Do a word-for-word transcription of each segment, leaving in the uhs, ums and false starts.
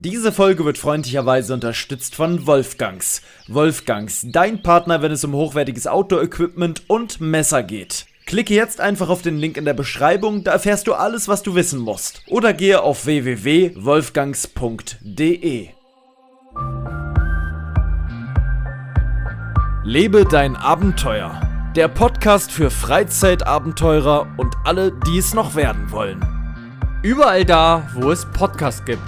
Diese Folge wird freundlicherweise unterstützt von Wolfgangs. Wolfgangs, dein Partner, wenn es um hochwertiges Outdoor-Equipment und Messer geht. Klicke jetzt einfach auf den Link in der Beschreibung, da erfährst du alles, was du wissen musst. Oder gehe auf w w w punkt wolfgangs punkt d e. Lebe dein Abenteuer. Der Podcast für Freizeitabenteurer und alle, die es noch werden wollen. Überall da, wo es Podcasts gibt.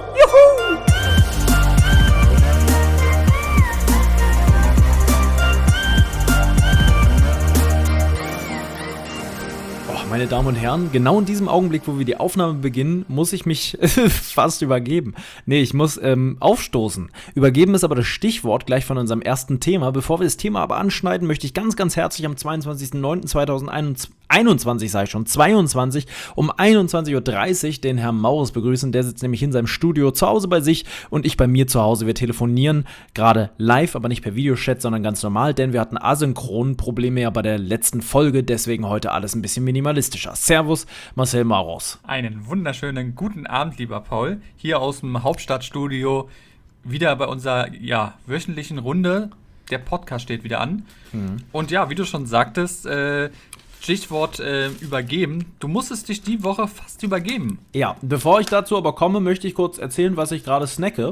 Meine Damen und Herren, genau in diesem Augenblick, wo wir die Aufnahme beginnen, muss ich mich fast übergeben. Nee, ich muss ähm, aufstoßen. Übergeben ist aber das Stichwort gleich von unserem ersten Thema. Bevor wir das Thema aber anschneiden, möchte ich ganz, ganz herzlich am zweiundzwanzigsten neunten zweitausendeinundzwanzig, sage ich schon, zweiundzwanzig, um einundzwanzig Uhr dreißig den Herrn Maurus begrüßen. Der sitzt nämlich in seinem Studio zu Hause bei sich und ich bei mir zu Hause. Wir telefonieren gerade live, aber nicht per Videochat, sondern ganz normal, denn wir hatten asynchron Probleme ja bei der letzten Folge. Deswegen heute alles ein bisschen minimalistischer. Servus, Marcel Maurus. Einen wunderschönen guten Abend, lieber Paul. Hier aus dem Hauptstadtstudio, wieder bei unserer ja, wöchentlichen Runde. Der Podcast steht wieder an. Mhm. Und ja, wie du schon sagtest, äh, Stichwort äh, übergeben. Du musstest dich die Woche fast übergeben. Ja, bevor ich dazu aber komme, möchte ich kurz erzählen, was ich gerade snacke.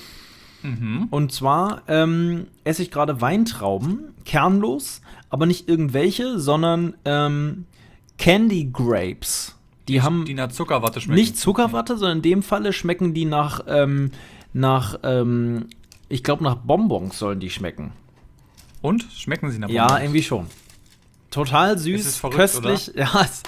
Mhm. Und zwar ähm, esse ich gerade Weintrauben, kernlos, aber nicht irgendwelche, sondern ähm, Candy Grapes. Die, die haben die nach Zuckerwatte schmecken. Nicht Zuckerwatte, sondern in dem Falle schmecken die nach, ähm, nach ähm, ich glaube nach Bonbons sollen die schmecken. Und? Schmecken sie nach Bonbons? Ja, irgendwie schon. Total süß, ist es verrückt, köstlich. Oder? Ja, es,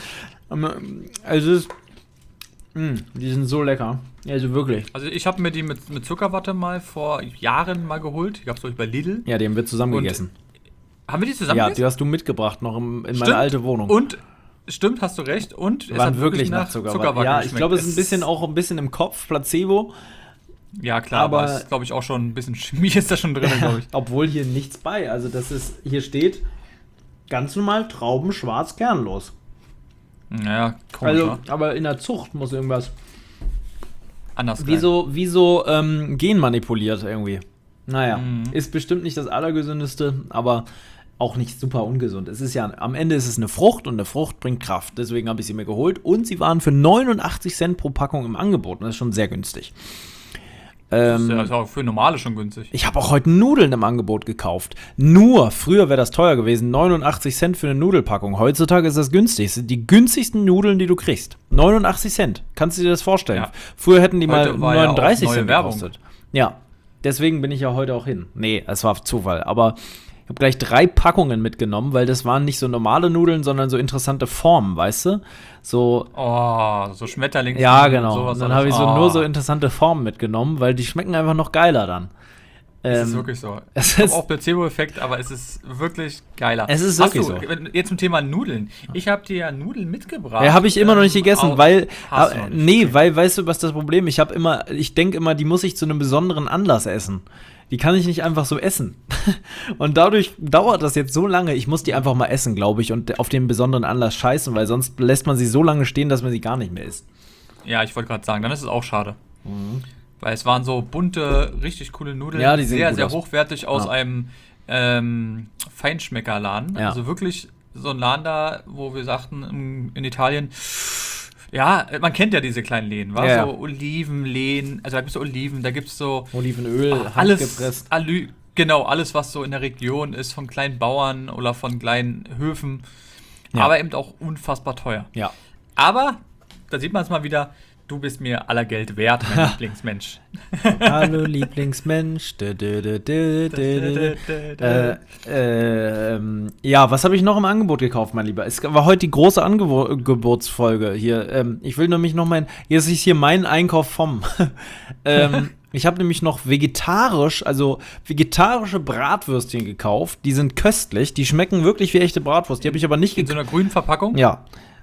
also es ist, mh, die sind so lecker. Also wirklich. Also ich habe mir die mit, mit Zuckerwatte mal vor Jahren mal geholt. Die gab es glaube ich bei Lidl. Ja, die haben wir zusammen Und gegessen. Haben wir die zusammen Ja, gegessen? die hast du mitgebracht noch im, in Stimmt. meine alte Wohnung. Und stimmt, hast du recht. Und es waren wirklich nach Zuckerwatte. Zuckerwatte ja, ich glaube, es ist ein bisschen auch ein bisschen im Kopf, Placebo. Ja, klar, aber, aber es ist, glaube ich, auch schon ein bisschen Chemie ist da schon drin, glaube ich. Obwohl hier nichts bei. Also das ist, hier steht ganz normal Trauben schwarz kernlos. Naja, komisch. Also, aber in der Zucht muss irgendwas anders sein. Wie so, wie so ähm, genmanipuliert irgendwie. Naja, mhm. ist bestimmt nicht das Allergesündeste, aber auch nicht super ungesund. Es ist ja, am Ende ist es eine Frucht und eine Frucht bringt Kraft. Deswegen habe ich sie mir geholt und sie waren für neunundachtzig Cent pro Packung im Angebot. Und das ist schon sehr günstig. Das ist ja ähm, auch für normale schon günstig. Ich habe auch heute Nudeln im Angebot gekauft. Nur, früher wäre das teuer gewesen, neunundachtzig Cent für eine Nudelpackung. Heutzutage ist das günstig. Das sind die günstigsten Nudeln, die du kriegst. neunundachtzig Cent. Kannst du dir das vorstellen? Ja. Früher hätten die heute mal neununddreißig ja Cent gekostet. Ja, deswegen bin ich ja heute auch hin. Nee, es war Zufall. Aber ich habe gleich drei Packungen mitgenommen, weil das waren nicht so normale Nudeln, sondern so interessante Formen, weißt du? So, oh, so Schmetterlinge. Ja, genau. Und dann habe ich so oh. nur so interessante Formen mitgenommen, weil die schmecken einfach noch geiler dann. Es ähm, ist wirklich so. Es ich ist habe auch Placebo-Effekt, aber es ist wirklich geiler. Es ist wirklich so. Jetzt zum Thema Nudeln. Ich habe dir ja Nudeln mitgebracht. Ja, habe ich immer ähm, noch nicht gegessen, auch, weil hast äh, du noch nicht. nee, weil weißt du, was das Problem? Ich habe immer, ich denke immer, die muss ich zu einem besonderen Anlass essen. Die kann ich nicht einfach so essen. Und dadurch dauert das jetzt so lange. Ich muss die einfach mal essen, glaube ich, und auf den besonderen Anlass scheißen, weil sonst lässt man sie so lange stehen, dass man sie gar nicht mehr isst. Ja, ich wollte gerade sagen, dann ist es auch schade. Mhm. Weil es waren so bunte, richtig coole Nudeln. Ja, die sehen sehr, gut sehr aus. hochwertig aus ja. einem ähm, Feinschmeckerladen. Ja. Also wirklich so ein Laden da, wo wir sagten, in, in Italien, ja, man kennt ja diese kleinen Läden, wa? Ja. So Olivenläden, also da gibt es so Oliven, da gibt es so Olivenöl, ach, alles handgepresst. Alü, genau, alles, was so in der Region ist, von kleinen Bauern oder von kleinen Höfen, ja. aber eben auch unfassbar teuer. Ja. Aber, da sieht man es mal wieder, du bist mir aller Geld wert, mein Lieblingsmensch. Hallo Lieblingsmensch. Dö, dö, dö, dö, dö, dö. Äh, ähm, ja, was habe ich noch im Angebot gekauft, mein Lieber? Es war heute die große Angebotsfolge hier. Ähm, ich will nämlich noch mein, jetzt ist hier mein Einkauf vom. ähm, ich habe nämlich noch vegetarisch, also vegetarische Bratwürstchen gekauft. Die sind köstlich, die schmecken wirklich wie echte Bratwurst. Die habe ich aber nicht gekauft. In so einer grünen Verpackung? Ja.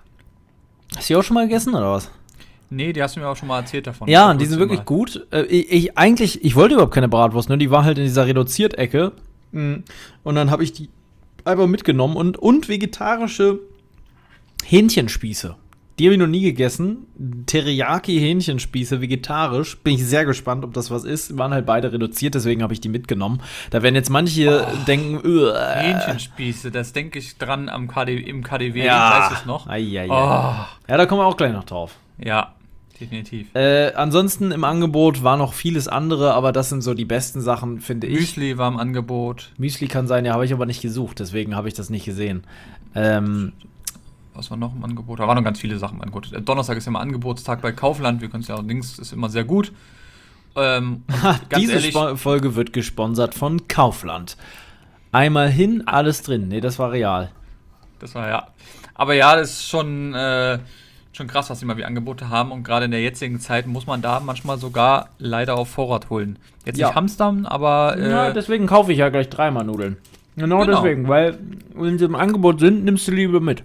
Hast du die auch schon mal gegessen oder was? Nee, die hast du mir auch schon mal erzählt davon. Ja, und die sind wirklich mal. gut. Äh, ich, ich, eigentlich, ich wollte überhaupt keine Bratwurst, ne? Die war halt in dieser Reduziert-Ecke. Und dann habe ich die einfach mitgenommen und, und vegetarische Hähnchenspieße. Die habe ich noch nie gegessen. Teriyaki-Hähnchenspieße, vegetarisch. Bin ich sehr gespannt, ob das was ist. Waren halt beide reduziert, deswegen habe ich die mitgenommen. Da werden jetzt manche oh, denken, äh, Hähnchenspieße, das denke ich dran am K D, im K D W, ja, ich weiß es noch. Ai, ai, ai. Oh. Ja, da kommen wir auch gleich noch drauf. Ja, definitiv. Äh, ansonsten im Angebot war noch vieles andere, aber das sind so die besten Sachen, finde ich. Müsli war im Angebot. Müsli kann sein, ja, habe ich aber nicht gesucht, deswegen habe ich das nicht gesehen. Ähm, Was war noch im Angebot? Da waren noch ganz viele Sachen im Angebot. Donnerstag ist ja immer Angebotstag bei Kaufland. Wir können es ja auch links, ist immer sehr gut. Ähm, ganz Diese ehrlich, Sp- Folge wird gesponsert von Kaufland. Einmal hin, alles drin. Nee, das war real. Das war ja. Aber ja, das ist schon, äh, schon krass, was sie mal wie Angebote haben. Und gerade in der jetzigen Zeit muss man da manchmal sogar leider auf Vorrat holen. Jetzt ja. nicht hamstern, aber. Äh, ja, deswegen kaufe ich ja gleich dreimal Nudeln. Genau, genau deswegen, weil wenn sie im Angebot sind, nimmst du lieber mit.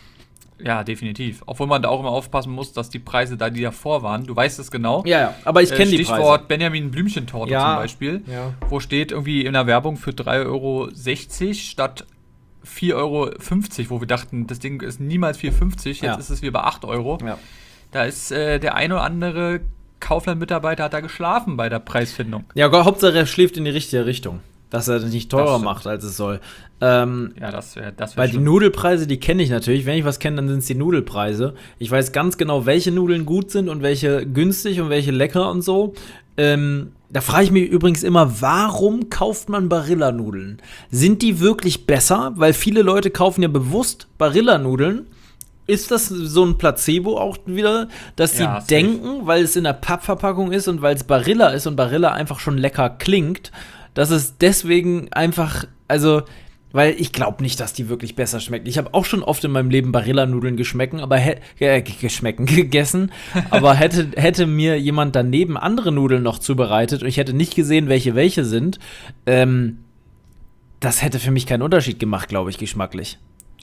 Ja, definitiv. Obwohl man da auch immer aufpassen muss, dass die Preise da, die davor waren, du weißt es genau. Ja, ja, aber ich kenne äh, die Preise. Stichwort Benjamin Blümchentorte ja, zum Beispiel, ja. wo steht irgendwie in der Werbung für drei Euro sechzig statt vier Euro fünfzig, wo wir dachten, das Ding ist niemals vier Euro fünfzig, jetzt ja. ist es wie bei acht Euro. Ja. Da ist äh, der ein oder andere Kaufland-Mitarbeiter hat da geschlafen bei der Preisfindung. Ja, Hauptsache er schläft in die richtige Richtung. Dass er das nicht teurer macht, als es soll. Ähm, ja, das wäre das wär Weil schlimm. Die Nudelpreise, die kenne ich natürlich. Wenn ich was kenne, dann sind es die Nudelpreise. Ich weiß ganz genau, welche Nudeln gut sind und welche günstig und welche lecker und so. Ähm, da frage ich mich übrigens immer, warum kauft man Barilla-Nudeln? Sind die wirklich besser? Weil viele Leute kaufen ja bewusst Barilla-Nudeln. Ist das so ein Placebo auch wieder, dass sie ja, denken, weil es in der Pappverpackung ist und weil es Barilla ist und Barilla einfach schon lecker klingt, dass es deswegen einfach, also, weil ich glaube nicht, dass die wirklich besser schmecken. Ich habe auch schon oft in meinem Leben Barilla-Nudeln geschmecken, aber he- äh, geschmecken, gegessen, aber hätte, hätte mir jemand daneben andere Nudeln noch zubereitet und ich hätte nicht gesehen, welche welche sind, ähm, das hätte für mich keinen Unterschied gemacht, glaube ich, geschmacklich.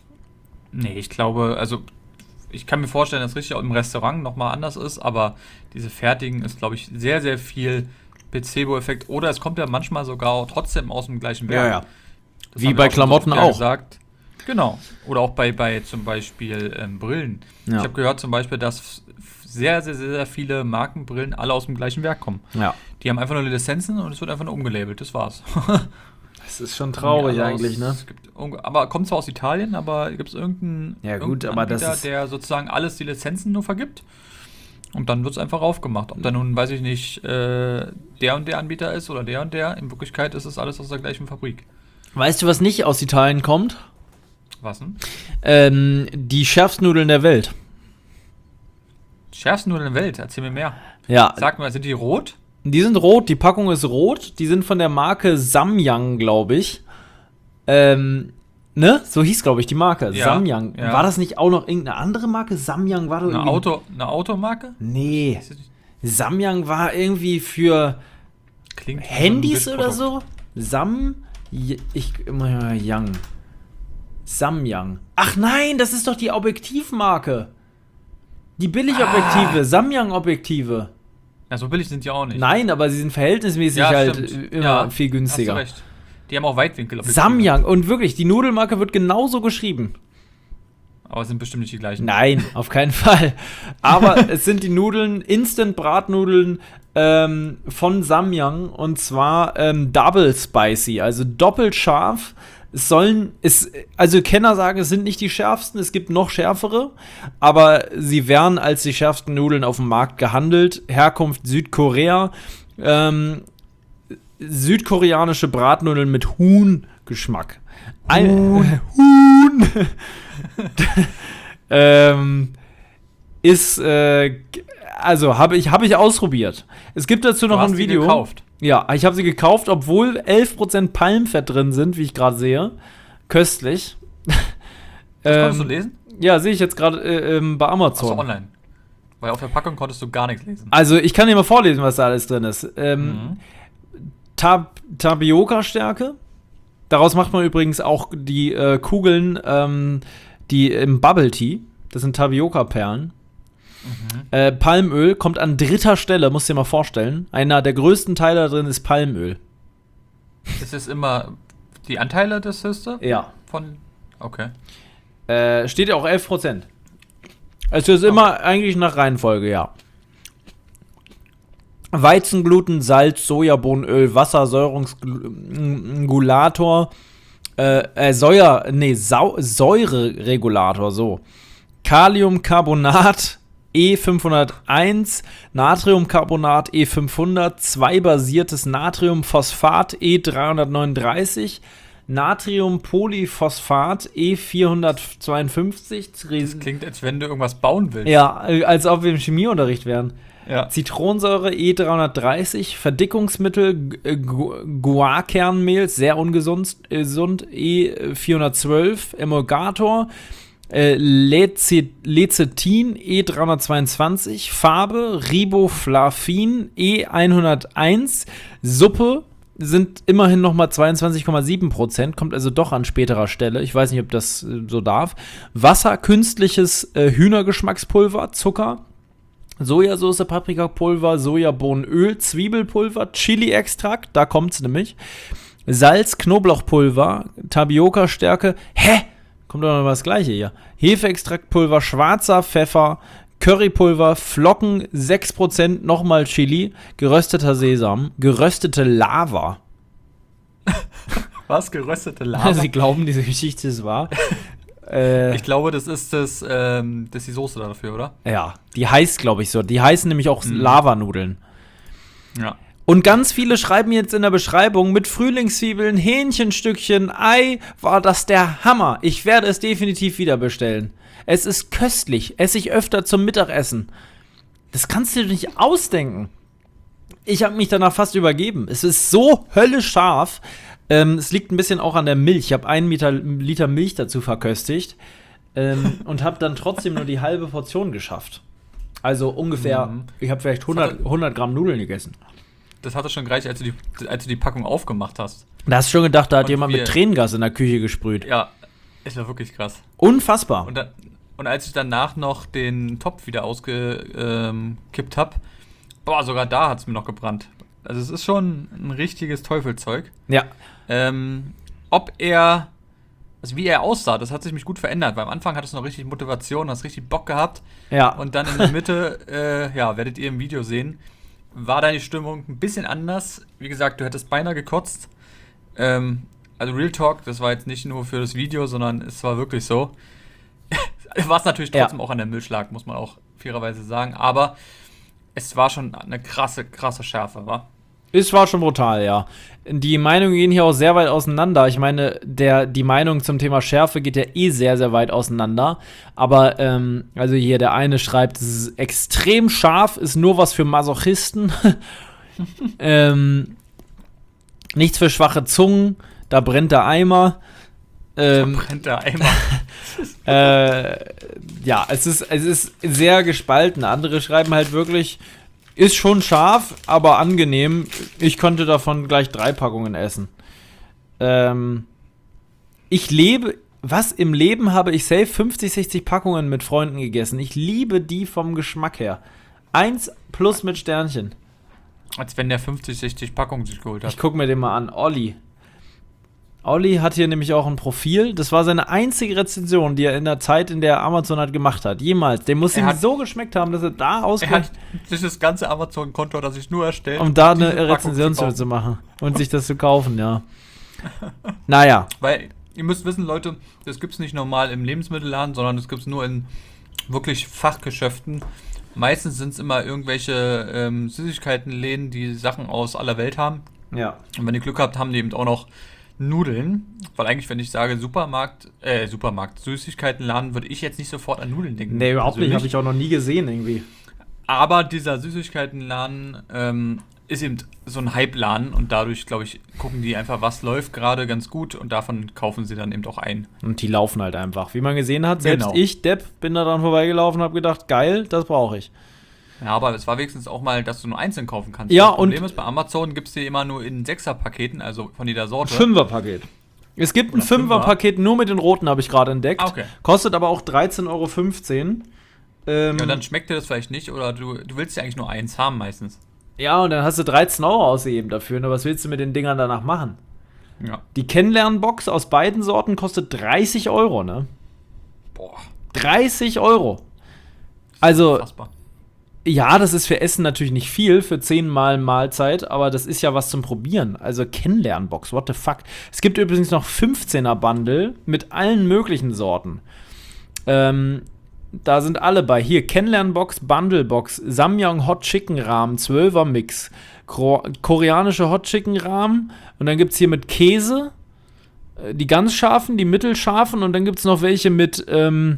Nee, ich glaube, also ich kann mir vorstellen, dass es richtig auch im Restaurant nochmal anders ist, aber diese fertigen ist, glaube ich, sehr, sehr viel Placebo-Effekt. Oder es kommt ja manchmal sogar trotzdem aus dem gleichen Werk. Ja, ja. Wie bei Klamotten auch. Gesagt. Genau. Oder auch bei, bei zum Beispiel ähm, Brillen. Ja. Ich habe gehört zum Beispiel, dass sehr, sehr, sehr viele Markenbrillen alle aus dem gleichen Werk kommen. Ja. Die haben einfach nur Lizenzen und es wird einfach nur umgelabelt. Das war's. Das ist schon traurig ja, eigentlich, ne? Es gibt, aber kommt zwar aus Italien, aber gibt es irgendeinen, ja, gut, irgendeinen aber Anbieter, das ist der sozusagen alles die Lizenzen nur vergibt? Und dann wird es einfach aufgemacht. Ob da nun, weiß ich nicht, äh, der und der Anbieter ist oder der und der. In Wirklichkeit ist es alles aus der gleichen Fabrik. Weißt du, was nicht aus Italien kommt? Was denn? Ähm, die Schärfstnudeln der Welt. Schärfstnudeln der Welt? Erzähl mir mehr. Ja. Sag mal, sind die rot? Die sind rot, die Packung ist rot. Die sind von der Marke Samyang, glaube ich. Ähm, ne? So hieß, glaube ich, die Marke. Ja, Samyang. Ja. War das nicht auch noch irgendeine andere Marke? Samyang war doch eine, Auto, eine Automarke? Nee. Samyang war irgendwie für Klingt Handys oder so. Sam... Ich... Yang. Samyang. Ach nein, das ist doch die Objektivmarke. Die Billigobjektive. Ah. Samyang-Objektive. Ja, so billig sind die auch nicht. Nein, aber sie sind verhältnismäßig ja, halt stimmt. immer ja, viel günstiger. Hast du recht. Die haben auch Weitwinkel. Samyang. Und wirklich, die Nudelmarke wird genauso geschrieben. Aber es sind bestimmt nicht die gleichen. Nein, auf keinen Fall. Aber es sind die Nudeln, Instant-Bratnudeln ähm, von Samyang. Und zwar ähm, Double Spicy, also doppelt scharf. Es sollen, es, also Kenner sagen, es sind nicht die schärfsten, es gibt noch schärfere, aber sie werden als die schärfsten Nudeln auf dem Markt gehandelt. Herkunft Südkorea. Ähm, südkoreanische Bratnudeln mit Huhn-Geschmack. Ein, Huhn. Äh, Huhn. ähm, ist, äh, also habe ich, hab ich ausprobiert. Es gibt dazu noch du hast ein Video. Die gekauft. Ja, ich habe sie gekauft, obwohl elf Prozent Palmfett drin sind, wie ich gerade sehe. Köstlich. Das ähm, konntest du lesen? Ja, sehe ich jetzt gerade äh, ähm, bei Amazon. Achso, online. Weil auf der Packung konntest du gar nichts lesen. Also, ich kann dir mal vorlesen, was da alles drin ist. Ähm, mhm. Tab- Tapioca-Stärke. Daraus macht man übrigens auch die äh, Kugeln, ähm, die im Bubble Tea. Das sind Tapioca-Perlen. Mhm. Äh, Palmöl kommt an dritter Stelle, musst du dir mal vorstellen. Einer der größten Teile da drin ist Palmöl. Ist es immer die Anteile des höchste? Ja. Von, okay. Äh, steht ja auch elf Prozent. Es ist immer eigentlich nach Reihenfolge, ja. Weizengluten, Salz, Sojabohnenöl, Wasser, Säurungsregulator, äh, äh, Säure, nee, Sau- Säureregulator, so. Kaliumcarbonat, E fünfhunderteins, Natriumcarbonat, E fünfhundert, zwei basiertes Natriumphosphat, E dreihundertneununddreißig, Natriumpolyphosphat, E vierhundertzweiundfünfzig. Das klingt, als wenn du irgendwas bauen willst. Ja, als ob wir im Chemieunterricht wären. Ja. Zitronensäure E dreihundertdreißig, Verdickungsmittel Gu- Gu- Guarkernmehl, sehr ungesund, äh, gesund, E vierhundertzwölf, Emulgator, äh, Lece- Lecithin E dreihundertzweiundzwanzig, Farbe Riboflavin E hunderteins, Suppe sind immerhin nochmal zweiundzwanzig Komma sieben Prozent, kommt also doch an späterer Stelle. Ich weiß nicht, ob das äh, so darf. Wasser, künstliches äh, Hühnergeschmackspulver, Zucker, Sojasauce, Paprikapulver, Sojabohnenöl, Zwiebelpulver, Chili-Extrakt, da kommt's nämlich. Salz, Knoblauchpulver, Tapioca-Stärke. Hä? Kommt doch noch das Gleiche hier. Hefeextraktpulver, schwarzer Pfeffer, Currypulver, Flocken, sechs Prozent, nochmal Chili, gerösteter Sesam, geröstete Lava. Was? Geröstete Lava? Sie glauben, diese Geschichte ist wahr. äh, Ich glaube, das ist das, ähm, das ist die Soße dafür, oder? ja, die heißt, glaube ich, so. Die heißen nämlich auch Mhm. Lavanudeln. Ja. Und ganz viele schreiben jetzt in der Beschreibung, mit Frühlingszwiebeln, Hähnchenstückchen, Ei, war das der Hammer. Ich werde es definitiv wieder bestellen. Es ist köstlich, esse ich öfter zum Mittagessen. Das kannst du dir nicht ausdenken. Ich habe mich danach fast übergeben. Es ist so höllisch scharf. Ähm, es liegt ein bisschen auch an der Milch. Ich habe einen Liter, Liter Milch dazu verköstigt ähm, und habe dann trotzdem nur die halbe Portion geschafft. Also ungefähr, Mhm. ich habe vielleicht hundert, hundert Gramm Nudeln gegessen. Das hatte schon gereicht, als du die, als du die Packung aufgemacht hast. Da hast du schon gedacht, da hat Und jemand wir- mit Tränengas in der Küche gesprüht. Ja, ist ja wirklich krass. Unfassbar. Und, da, und als ich danach noch den Topf wieder ausgekippt ähm, habe, boah, sogar da hat es mir noch gebrannt. Also es ist schon ein richtiges Teufelzeug. Ja. Ähm, ob er, also wie er aussah, das hat sich mich gut verändert, weil am Anfang hattest du noch richtig Motivation, hast richtig Bock gehabt. Ja. Und dann in der Mitte, äh, ja, werdet ihr im Video sehen, war deine Stimmung ein bisschen anders. Wie gesagt, du hättest beinahe gekotzt. Ähm, also Real Talk, das war jetzt nicht nur für das Video, sondern es war wirklich so. Was natürlich trotzdem Ja. auch an der Milch lag, muss man auch fairerweise sagen. Aber es war schon eine krasse, krasse Schärfe, wa? Es war schon brutal, ja. Die Meinungen gehen hier auch sehr weit auseinander. Ich meine, der, die Meinung zum Thema Schärfe geht ja eh sehr, sehr weit auseinander. Aber, ähm, also hier der eine schreibt, es ist extrem scharf, ist nur was für Masochisten. ähm, nichts für schwache Zungen, da brennt der Eimer. Ähm, Brennt der Eimer. äh, ja, es ist, es ist sehr gespalten. Andere schreiben halt wirklich, ist schon scharf, aber angenehm. Ich konnte davon gleich drei Packungen essen. Ähm, ich lebe, was im Leben habe ich safe fünfzig, sechzig Packungen mit Freunden gegessen. Ich liebe die vom Geschmack her. Eins plus mit Sternchen. Als wenn der fünfzig, sechzig Packungen sich geholt hat. Ich guck mir den mal an. Olli. Olli hat hier nämlich auch ein Profil. Das war seine einzige Rezension, die er in der Zeit, in der Amazon hat, gemacht hat. Jemals. Der muss Er ihm hat- so geschmeckt haben, dass er da Er hat ausgerechnet, sich das ganze Amazon-Konto, das ich nur erstellt, um da diese eine Packung Rezension zu zu, kaufen. zu machen und sich das zu kaufen, ja. Naja. Weil, ihr müsst wissen, Leute, das gibt's nicht normal im Lebensmittelladen, sondern das gibt's nur in wirklich Fachgeschäften. Meistens sind es immer irgendwelche ähm, Süßigkeitenläden, die Sachen aus aller Welt haben. Ja. Und wenn ihr Glück habt, haben die eben auch noch Nudeln. Weil eigentlich, wenn ich sage Supermarkt, äh, Supermarkt, Süßigkeitenladen, würde ich jetzt nicht sofort an Nudeln denken. Nee, überhaupt nicht. persönlich. Habe ich auch noch nie gesehen, irgendwie. Aber dieser Süßigkeitenladen ähm, ist eben so ein Hype-Laden und dadurch, glaube ich, gucken die einfach, was läuft gerade ganz gut und davon kaufen sie dann eben auch ein. Und die laufen halt einfach. Wie man gesehen hat, selbst Genau. ich, Depp, bin da dran vorbeigelaufen und habe gedacht, geil, das brauche ich. Ja, aber es war wenigstens auch mal, dass du nur einzeln kaufen kannst. Ja, das Problem und- ist, bei Amazon gibt es die immer nur in Sechser-Paketen, also von jeder Sorte. Fünferpaket. Es gibt ein Oder Fünfer. Fünferpaket nur mit den roten, habe ich gerade entdeckt. Ah, okay. Kostet aber auch dreizehn Euro fünfzehn. Ähm, Ja, dann schmeckt dir das vielleicht nicht oder du, du willst ja eigentlich nur eins haben meistens. ja, und dann hast du dreizehn Euro ausgegeben dafür. Und was willst du mit den Dingern danach machen? Ja. Die Kennenlernbox aus beiden Sorten kostet dreißig Euro, ne? Boah. dreißig Euro. Also, Unfassbar. ja, das ist für Essen natürlich nicht viel, für zehnmal Mahlzeit, aber das ist ja was zum Probieren. Also Kennenlernbox, what the fuck. Es gibt übrigens noch fünfzehner-Bundle mit allen möglichen Sorten. Ähm, da sind alle bei. Hier, Kennenlernbox, Bundlebox, Samyang Hot Chicken Rahmen, zwölfer Mix, Kro- koreanische Hot Chicken Rahmen und dann gibt's hier mit Käse, äh, die ganz scharfen, die mittelscharfen und dann gibt's noch welche mit, ähm,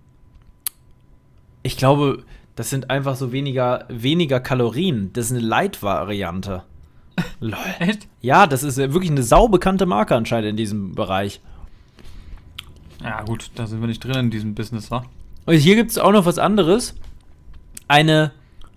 ich glaube, das sind einfach so weniger, weniger Kalorien. Das ist eine Light-Variante. Lol. Echt? Ja, das ist äh, wirklich eine saubekannte Marke anscheinend in diesem Bereich. Ja, gut, da sind wir nicht drin in diesem Business, wa? Und hier gibt es auch noch was anderes. Eine.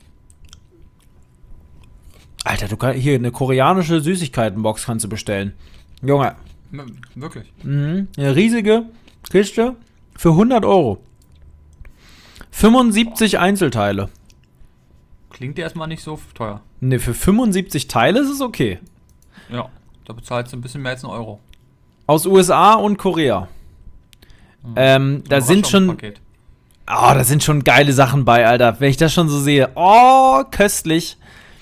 Alter, du kannst hier eine koreanische Süßigkeitenbox kannst du bestellen. Junge. M- wirklich? Mhm. Eine riesige Kiste für hundert Euro. fünfundsiebzig Einzelteile. Klingt ja erstmal nicht so teuer. Ne, für fünfundsiebzig Teile ist es okay. Ja, da bezahlst du ein bisschen mehr als einen Euro. Aus U S A und Korea. Mhm. Ähm, da sind schon. Paket. Oh, da sind schon geile Sachen bei, Alter. Wenn ich das schon so sehe. Oh, köstlich.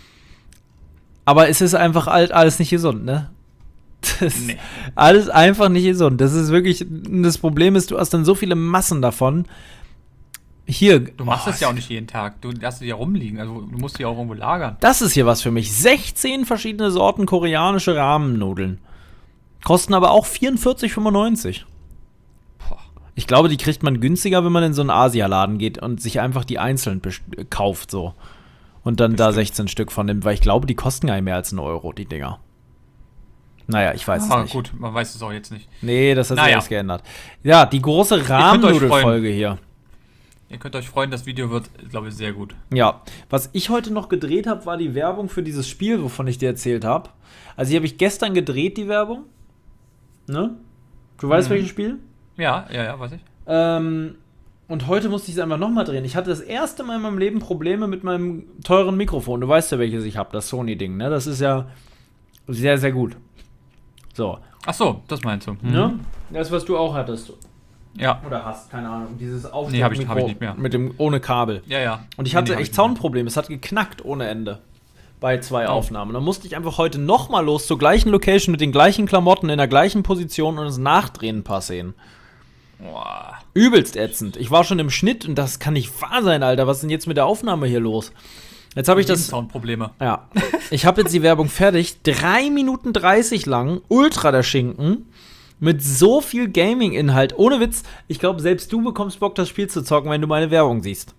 Aber es ist einfach alt, alles nicht gesund, ne? Das Nee. ist alles einfach nicht gesund. Das ist wirklich. Das Problem ist, du hast dann so viele Massen davon. Hier. Du machst oh, das ja auch nicht jeden Tag. Du lässt die ja rumliegen. Also du musst die auch irgendwo lagern. Das ist hier was für mich. sechzehn verschiedene Sorten koreanische Rahmennudeln. Kosten aber auch vierundvierzig fünfundneunzig. Boah. Ich glaube, die kriegt man günstiger, wenn man in so einen Asialaden geht und sich einfach die einzeln best- kauft so. Und dann da Bestimmt. sechzehn Stück von nimmt, weil ich glaube, die kosten gar nicht mehr als einen Euro, die Dinger. Naja, ich weiß Ah, es nicht. gut, man weiß es auch jetzt nicht. Nee, das hat sich Naja. alles geändert. Ja, die große euch Rahmennudelfolge hier. Ihr könnt euch freuen, das Video wird, glaube ich, sehr gut. Ja, was ich heute noch gedreht habe, war die Werbung für dieses Spiel, wovon ich dir erzählt habe. Also die habe ich gestern gedreht, die Werbung. Ne? Du weißt, Mhm. welches Spiel? Ja, ja, ja, weiß ich. Ähm, und heute musste ich es einfach nochmal drehen. Ich hatte das erste Mal in meinem Leben Probleme mit meinem teuren Mikrofon. Du weißt ja, welches ich habe, das Sony-Ding, ne? Das ist ja sehr, sehr gut. So. Ach so, das meinst du. Mhm. Ne? Das, was du auch hattest. Ja, Oder hast, keine Ahnung. Dieses Aufsteckmikro Nee, hab ich- hab ich nicht mehr. mit dem ohne Kabel. ja, ja. Und ich Nee, hatte nee, hab echt ich nicht mehr. Soundprobleme. Es hat geknackt ohne Ende. Bei zwei Oh. Aufnahmen. Dann musste ich einfach heute nochmal los zur gleichen Location mit den gleichen Klamotten in der gleichen Position und es nachdrehen ein paar Szenen. Boah. Übelst ätzend. Ich war schon im Schnitt und das kann nicht wahr sein, Alter. Was ist denn jetzt mit der Aufnahme hier los? Jetzt habe ich das. Soundprobleme. Ja. Ich habe jetzt die Werbung fertig. drei Minuten dreißig lang. Ultra der Schinken. Mit so viel Gaming-Inhalt. Ohne Witz. Ich glaube, selbst du bekommst Bock, das Spiel zu zocken, wenn du meine Werbung siehst.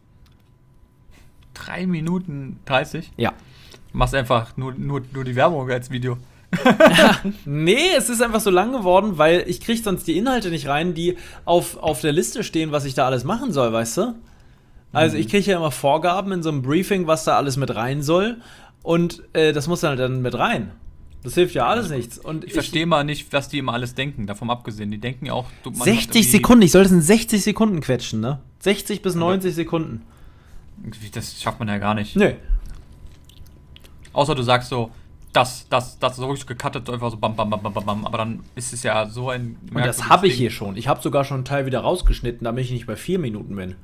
drei Minuten dreißig? Ja. Du machst einfach nur, nur, nur die Werbung als Video. Nee, es ist einfach so lang geworden, weil ich kriege sonst die Inhalte nicht rein, die auf, auf der Liste stehen, was ich da alles machen soll, weißt du? Also ich kriege ja immer Vorgaben in so einem Briefing, was da alles mit rein soll. Und äh, das muss dann, dann mit rein. Das hilft ja alles nichts. Und Ich verstehe mal nicht, was die immer alles denken, davon abgesehen. Die denken ja auch, du, man hat sechzig irgendwie- Sekunden, ich soll das in sechzig Sekunden quetschen, ne? sechzig bis neunzig Sekunden. Das schafft man ja gar nicht. Nö. Außer du sagst so, das, das, das, so wirklich gecuttet, einfach so bam, bam, bam, bam, bam. Aber dann ist es ja so ein. Und das habe ich hier schon. Ich habe sogar schon einen Teil wieder rausgeschnitten, damit ich nicht bei vier Minuten bin.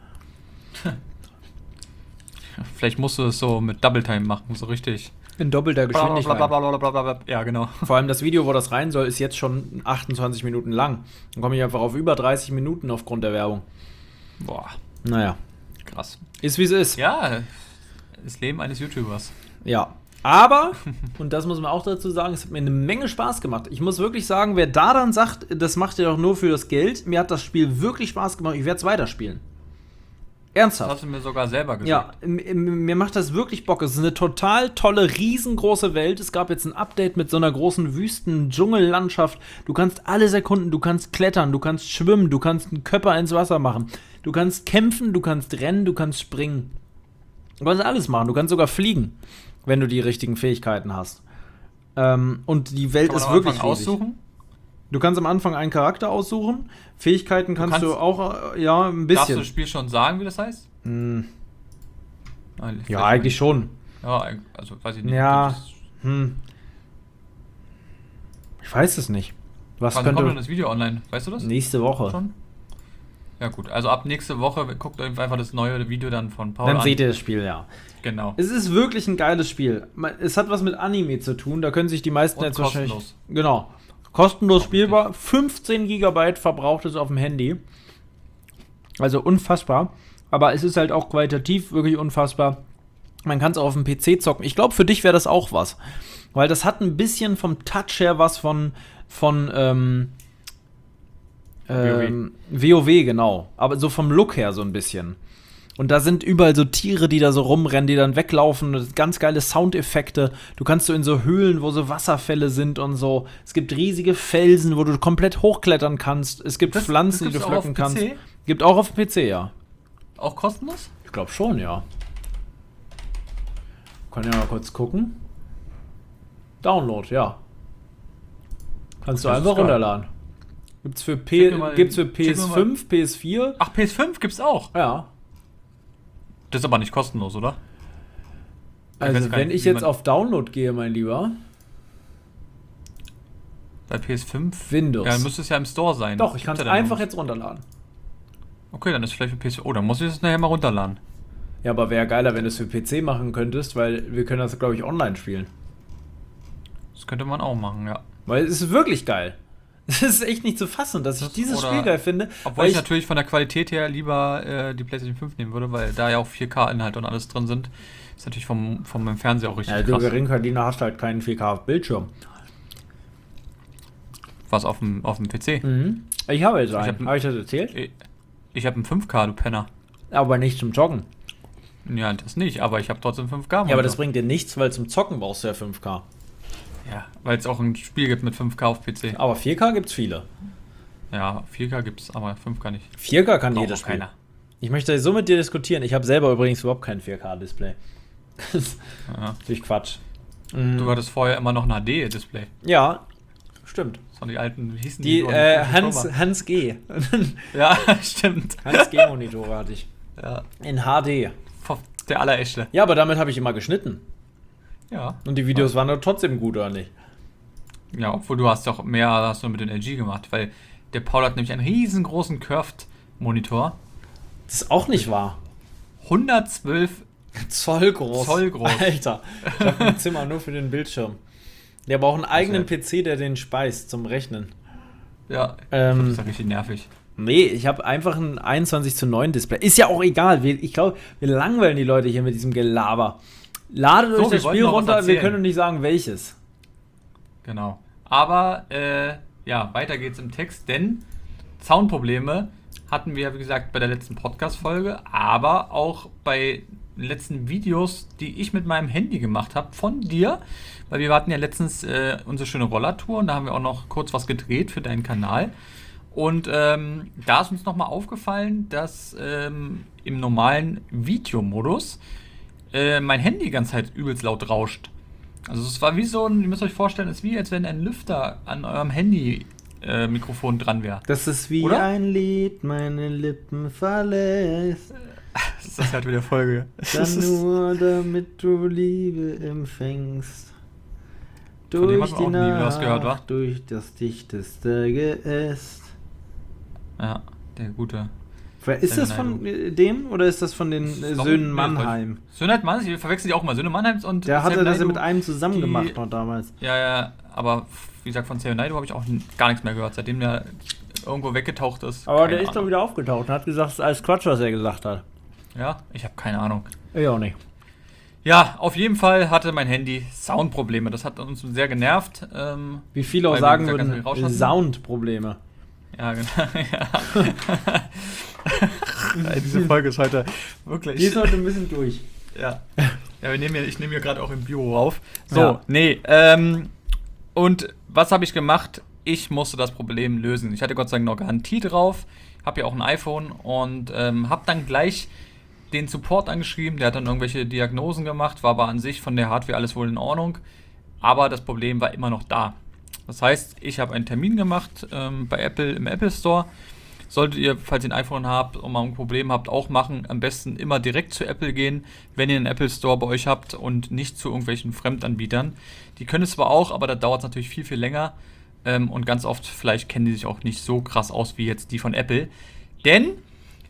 Vielleicht musst du es so mit Double Time machen, so richtig. In doppelter Geschwindigkeit. Blablabla. Ja, genau. Vor allem das Video, wo das rein soll, ist jetzt schon achtundzwanzig Minuten lang. Dann komme ich einfach auf über dreißig Minuten aufgrund der Werbung. Boah, Naja, krass. ist wie es ist. Ja, das Leben eines YouTubers. Ja. Aber, und das muss man auch dazu sagen, es hat mir eine Menge Spaß gemacht. Ich muss wirklich sagen, wer da dann sagt, das macht ihr doch nur für das Geld, mir hat das Spiel wirklich Spaß gemacht, ich werde es weiterspielen. Das Ernsthaft. hast du mir sogar selber gesagt. Ja, m- m- mir macht das wirklich Bock. Es ist eine total tolle, riesengroße Welt. Es gab jetzt ein Update mit so einer großen Wüsten-Dschungellandschaft. Du kannst alles erkunden, du kannst klettern, du kannst schwimmen, du kannst einen Körper ins Wasser machen. Du kannst kämpfen, du kannst rennen, du kannst springen. Du kannst alles machen, du kannst sogar fliegen, wenn du die richtigen Fähigkeiten hast. Ähm, und die Welt Kann man ist am wirklich Anfang riesig. aussuchen? Du kannst am Anfang einen Charakter aussuchen. Fähigkeiten kannst du, kannst- auch, äh, ja, ein Darfst du bisschen. das Spiel schon sagen, wie das heißt? Hm, Nein, ja, vielleicht eigentlich nicht. schon. Ja, also weiß ich nicht. Ja. Das- Hm. Ich weiß es nicht. Was Wann kommt denn könnte. das Video online? Weißt du das? Nächste Woche. Schon? Ja gut, also ab nächste Woche guckt euch einfach das neue Video dann von Paul Dann an. seht ihr das Spiel, ja. Genau. Es ist wirklich ein geiles Spiel. Es hat was mit Anime zu tun, da können sich die meisten Und jetzt kostenlos. wahrscheinlich... Genau. Kostenlos spielbar, fünfzehn Gigabyte verbrauchtes auf dem Handy. Also unfassbar. Aber es ist halt auch qualitativ wirklich unfassbar. Man kann es auch auf dem P C zocken. Ich glaube, für dich wäre das auch was. Weil das hat ein bisschen vom Touch her was von, von ähm, ähm, WoW, genau. Aber so vom Look her so ein bisschen. Und da sind überall so Tiere, die da so rumrennen, die dann weglaufen. Und ganz geile Soundeffekte. Du kannst so in so Höhlen, wo so Wasserfälle sind und so. Es gibt riesige Felsen, wo du komplett hochklettern kannst. Es gibt Das- Pflanzen, das die du gibt's auch pflücken auf P C? kannst. Gibt auch auf dem P C, ja. Auch kostenlos? Ich glaube schon, ja. Kann ja mal kurz gucken. Download, ja. Kannst du Das einfach ist geil. runterladen. Gibt's für, Schick P mir mal den- gibt's für schick P S mir mal- fünf, P S vier? Ach, P S fünf gibt's auch. Ja. Das ist aber nicht kostenlos, oder? Ich weiß Also gar wenn nicht, ich wie jetzt man- auf Download gehe, mein Lieber. Bei P S fünf? Windows. Ja, dann müsste es ja im Store sein. Doch, ich Gibt's kann es ja dann einfach noch. jetzt runterladen. Okay, dann ist vielleicht für P S. Oh, dann muss ich das nachher mal runterladen. Ja, aber wäre geiler, wenn du es für P C machen könntest, weil wir können das, glaube ich, online spielen. Das könnte man auch machen, ja. Weil es ist wirklich geil. Es ist echt nicht zu fassen, dass ich Das- dieses oder- Spiel geil finde. Obwohl weil ich natürlich von der Qualität her lieber äh, die PlayStation fünf nehmen würde, weil da ja auch vier K-Inhalte und alles drin sind. Ist natürlich vom, vom meinem Fernseher auch richtig Ja, du krass. Geringverdiener hast halt keinen vier K-Bildschirm. Was auf dem, auf dem P C? Mhm. Ich habe jetzt Ich einen. hab- Habe ich das erzählt? Ich, ich habe einen fünf K, du Penner. Aber nicht zum Joggen. Ja, das nicht, aber ich habe trotzdem fünf K. Ja, aber das bringt dir nichts, weil zum Zocken brauchst du ja fünf K. Ja, weil es auch ein Spiel gibt mit fünf K auf P C. Aber vier K gibt's viele. Ja, vier K gibt's, aber fünf K nicht. vier K kann Braucht jedes auch Spiel. keiner. Ich möchte so mit dir diskutieren. Ich habe selber übrigens überhaupt kein vier K-Display. Das ist Ja. natürlich Quatsch. Du hattest vorher immer noch ein H D-Display. Ja, stimmt. Das waren die alten, wie hießen Die die? äh, die Hans, Firma? Hans G. Ja, stimmt. Hans G-Monitore hatte ich. Ja, In H D. der allerechte. Ja, aber damit habe ich immer geschnitten. Ja. Und die Videos waren dann trotzdem gut, oder nicht? Ja, obwohl du hast doch mehr hast du mit den L G gemacht, weil der Paul hat nämlich einen riesengroßen Curved-Monitor. Das ist auch nicht wahr. hundertzwölf Zoll groß. Zoll groß. Alter. Ich habe ein Zimmer nur für den Bildschirm. Der braucht einen eigenen Also- P C, der den speist zum Rechnen. Ja, Ähm, das ist ja richtig nervig. Nee, ich habe einfach ein einundzwanzig zu neun Display. Ist ja auch egal. Wir, ich glaube, wir langweilen die Leute hier mit diesem Gelaber. Ladet So, euch wir das wollten Spiel noch was runter, wir erzählen. können nicht sagen, welches. Genau. Aber, äh, ja, weiter geht's im Text, denn Soundprobleme hatten wir, wie gesagt, bei der letzten Podcast-Folge, aber auch bei den letzten Videos, die ich mit meinem Handy gemacht habe, von dir, weil wir hatten ja letztens äh, unsere schöne Rollertour und da haben wir auch noch kurz was gedreht für deinen Kanal. Und ähm, da ist uns nochmal aufgefallen, dass ähm, im normalen Videomodus äh, mein Handy die ganze Zeit übelst laut rauscht. Also es war wie so ein, ihr müsst euch vorstellen, es ist wie, als wenn ein Lüfter an eurem Handy-Mikrofon dran wäre. Das ist wie Oder? ein Lied, meine Lippen verlässt. Das ist das halt wieder Folge. Dann nur, damit du Liebe empfängst. Von dem Durch hat die man auch nie wieder was gehört, wa? Nacht, durch das dichteste Geäst. Ja, der gute. Ist das von äh, dem oder ist das von den Das äh, ist doch- Söhnen nee, Mannheim? Söhne Mannheim, ich verwechsel die auch mal. Söhne Mannheims und Der hatte das ja Serenaido, mit einem zusammen die- gemacht noch damals. Ja, ja, aber wie gesagt, von Serenaido habe ich auch n- gar nichts mehr gehört, seitdem der irgendwo weggetaucht ist. Aber Keine der ist doch Ahnung. wieder aufgetaucht und hat gesagt, es ist alles Quatsch, was er gesagt hat. Ja, ich habe keine Ahnung. Ich auch nicht. Ja, auf jeden Fall hatte mein Handy Soundprobleme. Das hat uns sehr genervt. Ähm, Wie viele auch Weil wir sagen gesagt, ganz würden, viel Rausch hatten. Soundprobleme. ja, genau. Ja. Diese Folge ist heute wirklich. Die ist heute ein bisschen durch. Ja. Ja, wir nehmen hier, ich nehme hier gerade auch im Büro auf. So, Ja. nee. Ähm, und was habe ich gemacht? Ich musste das Problem lösen. Ich hatte Gott sei Dank noch Garantie drauf, habe ja auch ein iPhone und ähm, habe dann gleich den Support angeschrieben. Der hat dann irgendwelche Diagnosen gemacht, war aber an sich von der Hardware alles wohl in Ordnung. Aber das Problem war immer noch da. Das heißt, ich habe einen Termin gemacht ähm, bei Apple im Apple Store. Solltet ihr, falls ihr ein iPhone habt und mal ein Problem habt, auch machen. Am besten immer direkt zu Apple gehen, wenn ihr einen Apple Store bei euch habt und nicht zu irgendwelchen Fremdanbietern. Die können es zwar auch, aber da dauert es natürlich viel, viel länger. Ähm, und ganz oft, vielleicht kennen die sich auch nicht so krass aus wie jetzt die von Apple. Denn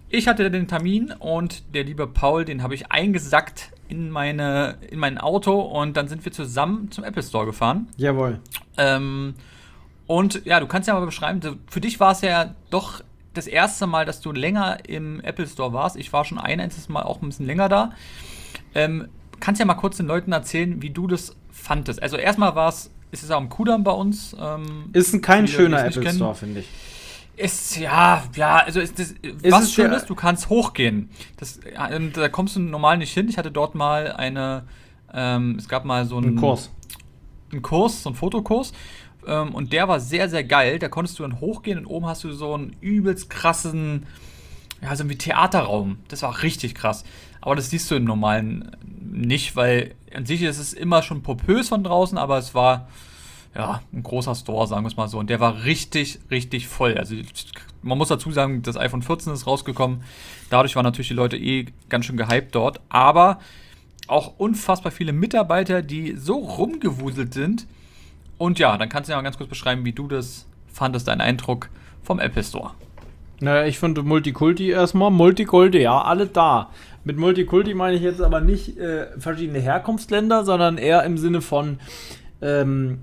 Ich hatte den Termin und der liebe Paul, den habe ich eingesackt in, meine, in mein Auto und dann sind wir zusammen zum Apple Store gefahren. Jawohl. Ähm, und ja, du kannst ja mal beschreiben, für dich war es ja doch das erste Mal, dass du länger im Apple Store warst. Ich war schon ein einziges Mal auch ein bisschen länger da. Ähm, kannst ja mal kurz den Leuten erzählen, wie du das fandest. Also erstmal war es, ist es auch im Kudamm bei uns. Ähm, ist ein kein die, schöner die Apple kennen. Store, finde ich. Ist, ja, ja, also ist das, Ist was es schön der- ist, du kannst hochgehen. Das, ja, und da kommst du normal nicht hin. Ich hatte dort mal eine, ähm, es gab mal so einen, Ein Kurs. einen Kurs, so einen Fotokurs. Ähm, und der war sehr, sehr geil. Da konntest du dann hochgehen und oben hast du so einen übelst krassen, ja, so wie Theaterraum. Das war richtig krass. Aber das siehst du im Normalen nicht, weil an sich ist es immer schon pompös von draußen, aber es war, ja, ein großer Store, sagen wir es mal so. Und der war richtig, richtig voll. Also man muss dazu sagen, das iPhone vierzehn ist rausgekommen. Dadurch waren natürlich die Leute eh ganz schön gehypt dort. Aber auch unfassbar viele Mitarbeiter, die so rumgewuselt sind. Und ja, dann kannst du ja mal ganz kurz beschreiben, wie du das fandest, dein Eindruck vom Apple Store. Naja, ich finde Multikulti erstmal. Multikulti, ja, alle da. Mit Multikulti meine ich jetzt aber nicht äh, verschiedene Herkunftsländer, sondern eher im Sinne von ähm,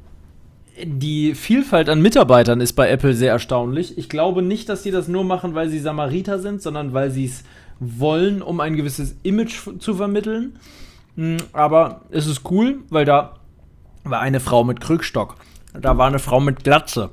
die Vielfalt an Mitarbeitern ist bei Apple sehr erstaunlich. Ich glaube nicht, dass sie das nur machen, weil sie Samariter sind, sondern weil sie es wollen, um ein gewisses Image f- zu vermitteln. Mm, Aber es ist cool, weil da war eine Frau mit Krückstock, da war eine Frau mit Glatze,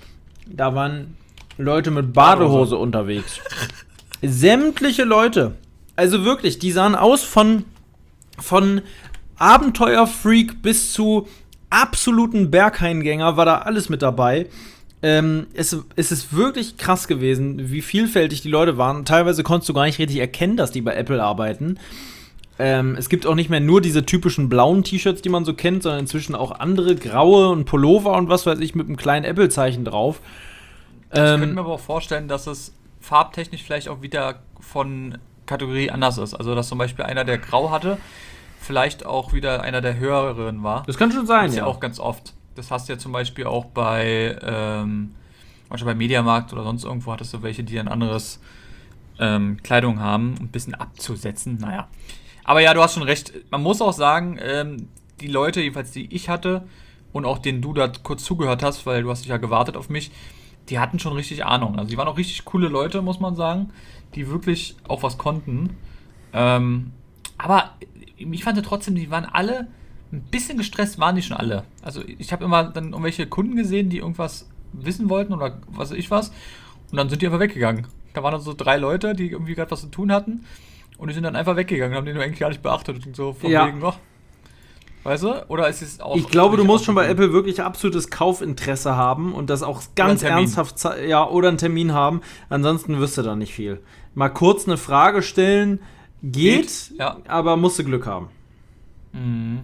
da waren Leute mit Badehose unterwegs. Sämtliche Leute. Also wirklich, die sahen aus von, von Abenteuerfreak bis zu absoluten Berghaingänger, war da alles mit dabei. Ähm, es, es ist wirklich krass gewesen, wie vielfältig die Leute waren. Teilweise konntest du gar nicht richtig erkennen, dass die bei Apple arbeiten. Ähm, es gibt auch nicht mehr nur diese typischen blauen T-Shirts, die man so kennt, sondern inzwischen auch andere, graue und Pullover und was weiß ich, mit einem kleinen Apple-Zeichen drauf. Ich könnte Ähm, mir aber auch vorstellen, dass es farbtechnisch vielleicht auch wieder von Kategorie anders ist. Also, dass zum Beispiel einer, der grau hatte, vielleicht auch wieder einer der höheren war. das kann schon sein, Das ist ja ja. auch ganz oft. Das hast du ja zum Beispiel auch bei, ähm, manchmal bei Mediamarkt oder sonst irgendwo hattest du welche, die ein anderes ähm, Kleidung haben, um ein bisschen abzusetzen. Naja. Aber ja, du hast schon recht. Man muss auch sagen, ähm, die Leute, jedenfalls die ich hatte und auch denen du da kurz zugehört hast, weil du hast dich ja gewartet auf mich, die hatten schon richtig Ahnung. Also die waren auch richtig coole Leute, muss man sagen, die wirklich auch was konnten. Ähm, aber ich fand ja trotzdem, die waren alle ein bisschen gestresst, waren die schon alle. Also ich habe immer dann irgendwelche Kunden gesehen, die irgendwas wissen wollten oder was weiß ich was. Und dann sind die einfach weggegangen. Da waren dann so drei Leute, die irgendwie gerade was zu tun hatten. Und die sind dann einfach weggegangen, haben den nur eigentlich gar nicht beachtet. Und so von Ja. wegen, oh. Weißt du? Oder ist es auch. Ich glaube, du nicht musst schon bei aufgegeben? Apple wirklich absolutes Kaufinteresse haben und das auch ganz einen Termin. ernsthaft, ze- ja, oder einen Termin haben. Ansonsten wirst du da nicht viel. Mal kurz eine Frage stellen, geht, Geht, ja. aber musst du Glück haben. Mhm.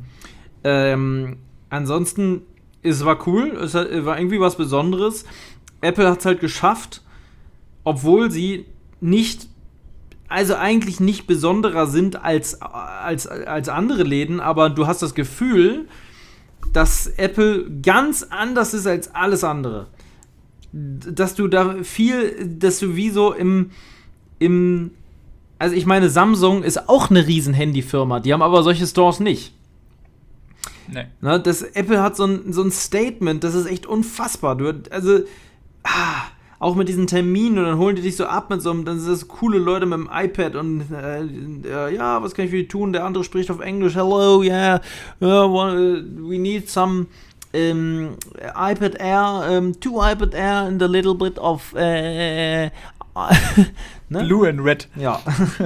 Ähm, ansonsten, es war cool, es hat, war irgendwie was Besonderes. Apple hat es halt geschafft, obwohl sie nicht, also eigentlich nicht besonderer sind als, als, als andere Läden, aber du hast das Gefühl, dass Apple ganz anders ist als alles andere. Dass du da viel, dass du wie so im, im, also ich meine, Samsung ist auch eine riesen Handyfirma, die haben aber solche Stores nicht. Nee. Ne, das Apple hat so ein, so ein Statement, das ist echt unfassbar. Du, also, ah, auch mit diesen Terminen und dann holen die dich so ab mit so einem, dann sind das coole Leute mit dem iPad und äh, äh, ja, was kann ich für die tun? Der andere spricht auf Englisch, hello, yeah, uh, we need some um, iPad Air, um, two iPad Air and a little bit of äh, ne? Blue and Red. Ja.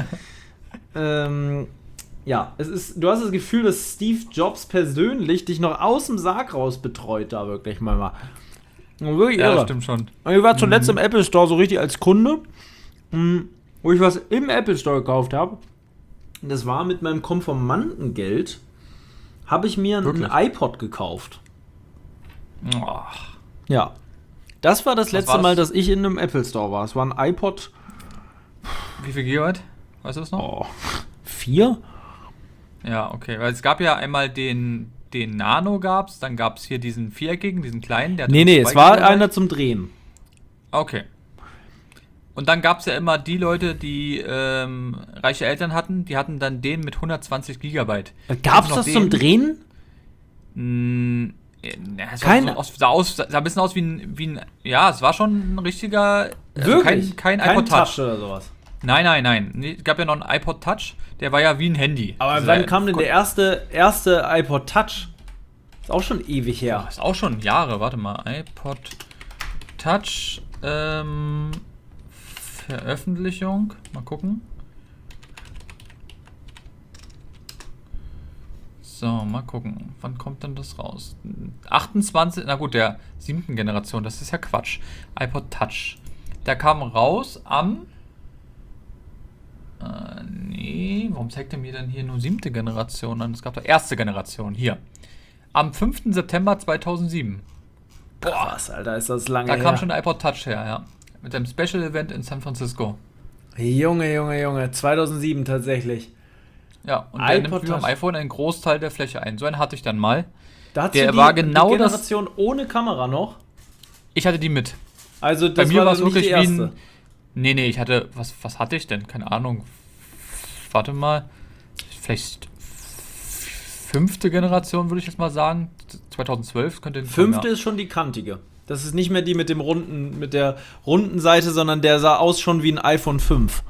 ähm, ja, es ist, du hast das Gefühl, dass Steve Jobs persönlich dich noch aus dem Sarg raus betreut, da wirklich mal. Und wirklich Ja, irre. das stimmt schon. Und ich war zuletzt im Apple Store so richtig als Kunde, mh, wo ich was im Apple Store gekauft habe. Das war mit meinem Konformantengeld, habe ich mir Wirklich? ein iPod gekauft. Oh. Ja. Das war das Was letzte war das? Mal, dass ich in einem Apple Store war. Es war ein iPod. Wie viel Gigabyte? Weißt du das noch? Oh, vier? Ja, okay. Weil es gab ja einmal den, den Nano gab's, dann gab es hier diesen viereckigen, diesen kleinen. Der hatte Nee, nur nee, zwei es war Gigabyte. einer zum Drehen. Okay. Und dann gab es ja immer die Leute, die ähm, reiche Eltern hatten, die hatten dann den mit hundertzwanzig Gigabyte. Gab's das zum Drehen? Mh, ja, es Kein- sah, so aus, sah, aus, sah ein bisschen aus wie ein, wie ein. Ja, es war schon ein richtiger. Also Wirklich? kein, kein iPod Touch. oder sowas. Nein, nein, nein. Nee, es gab ja noch einen iPod Touch, der war ja wie ein Handy. Aber Also wann der- kam denn der erste, erste iPod Touch? Ist auch schon ewig her. Ist auch schon Jahre, warte mal. iPod Touch, ähm, Veröffentlichung. Mal gucken. So, mal gucken. Wann kommt denn das raus? achtundzwanzig, na gut, der siebten Generation, das ist ja Quatsch. iPod Touch. Der kam raus am. Äh, nee, warum zeigt er mir denn hier nur siebte Generation an? Es gab doch erste Generation, hier. Am fünften September zweitausendsieben. Boah, was, Alter, ist das lange Da her. kam schon der iPod Touch her, ja. Mit einem Special Event in San Francisco. Junge, Junge, Junge, zweitausendsieben tatsächlich. Ja, und der iPod nimmt wie beim Touch. iPhone einen Großteil der Fläche ein. So einen hatte ich dann mal. Da hattest Der du die, war genau die das- Generation ohne Kamera noch. Ich hatte die mit. Also Bei das mir war war es dann nicht wirklich die wie erste. ein. Nee, nee, ich hatte. Was, was hatte ich denn? Keine Ahnung. Warte mal. Vielleicht fünfte Generation, würde ich jetzt mal sagen. zweitausendzwölf könnte hinkommen, Fünfte ja. ist schon die kantige. Das ist nicht mehr die mit dem runden, mit der runden Seite, sondern der sah aus schon wie ein iPhone fünf.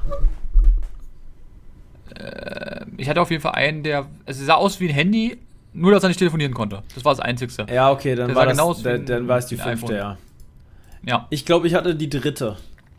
Ich hatte auf jeden Fall einen, der. Es sah aus wie ein Handy, nur dass er nicht telefonieren konnte. Das war das Einzigste. Ja, okay, dann Der war sah das, genau aus wie der, ein- dann war es die wie ein fünfte, iPhone. ja. Ja. Ich glaube, ich hatte die dritte.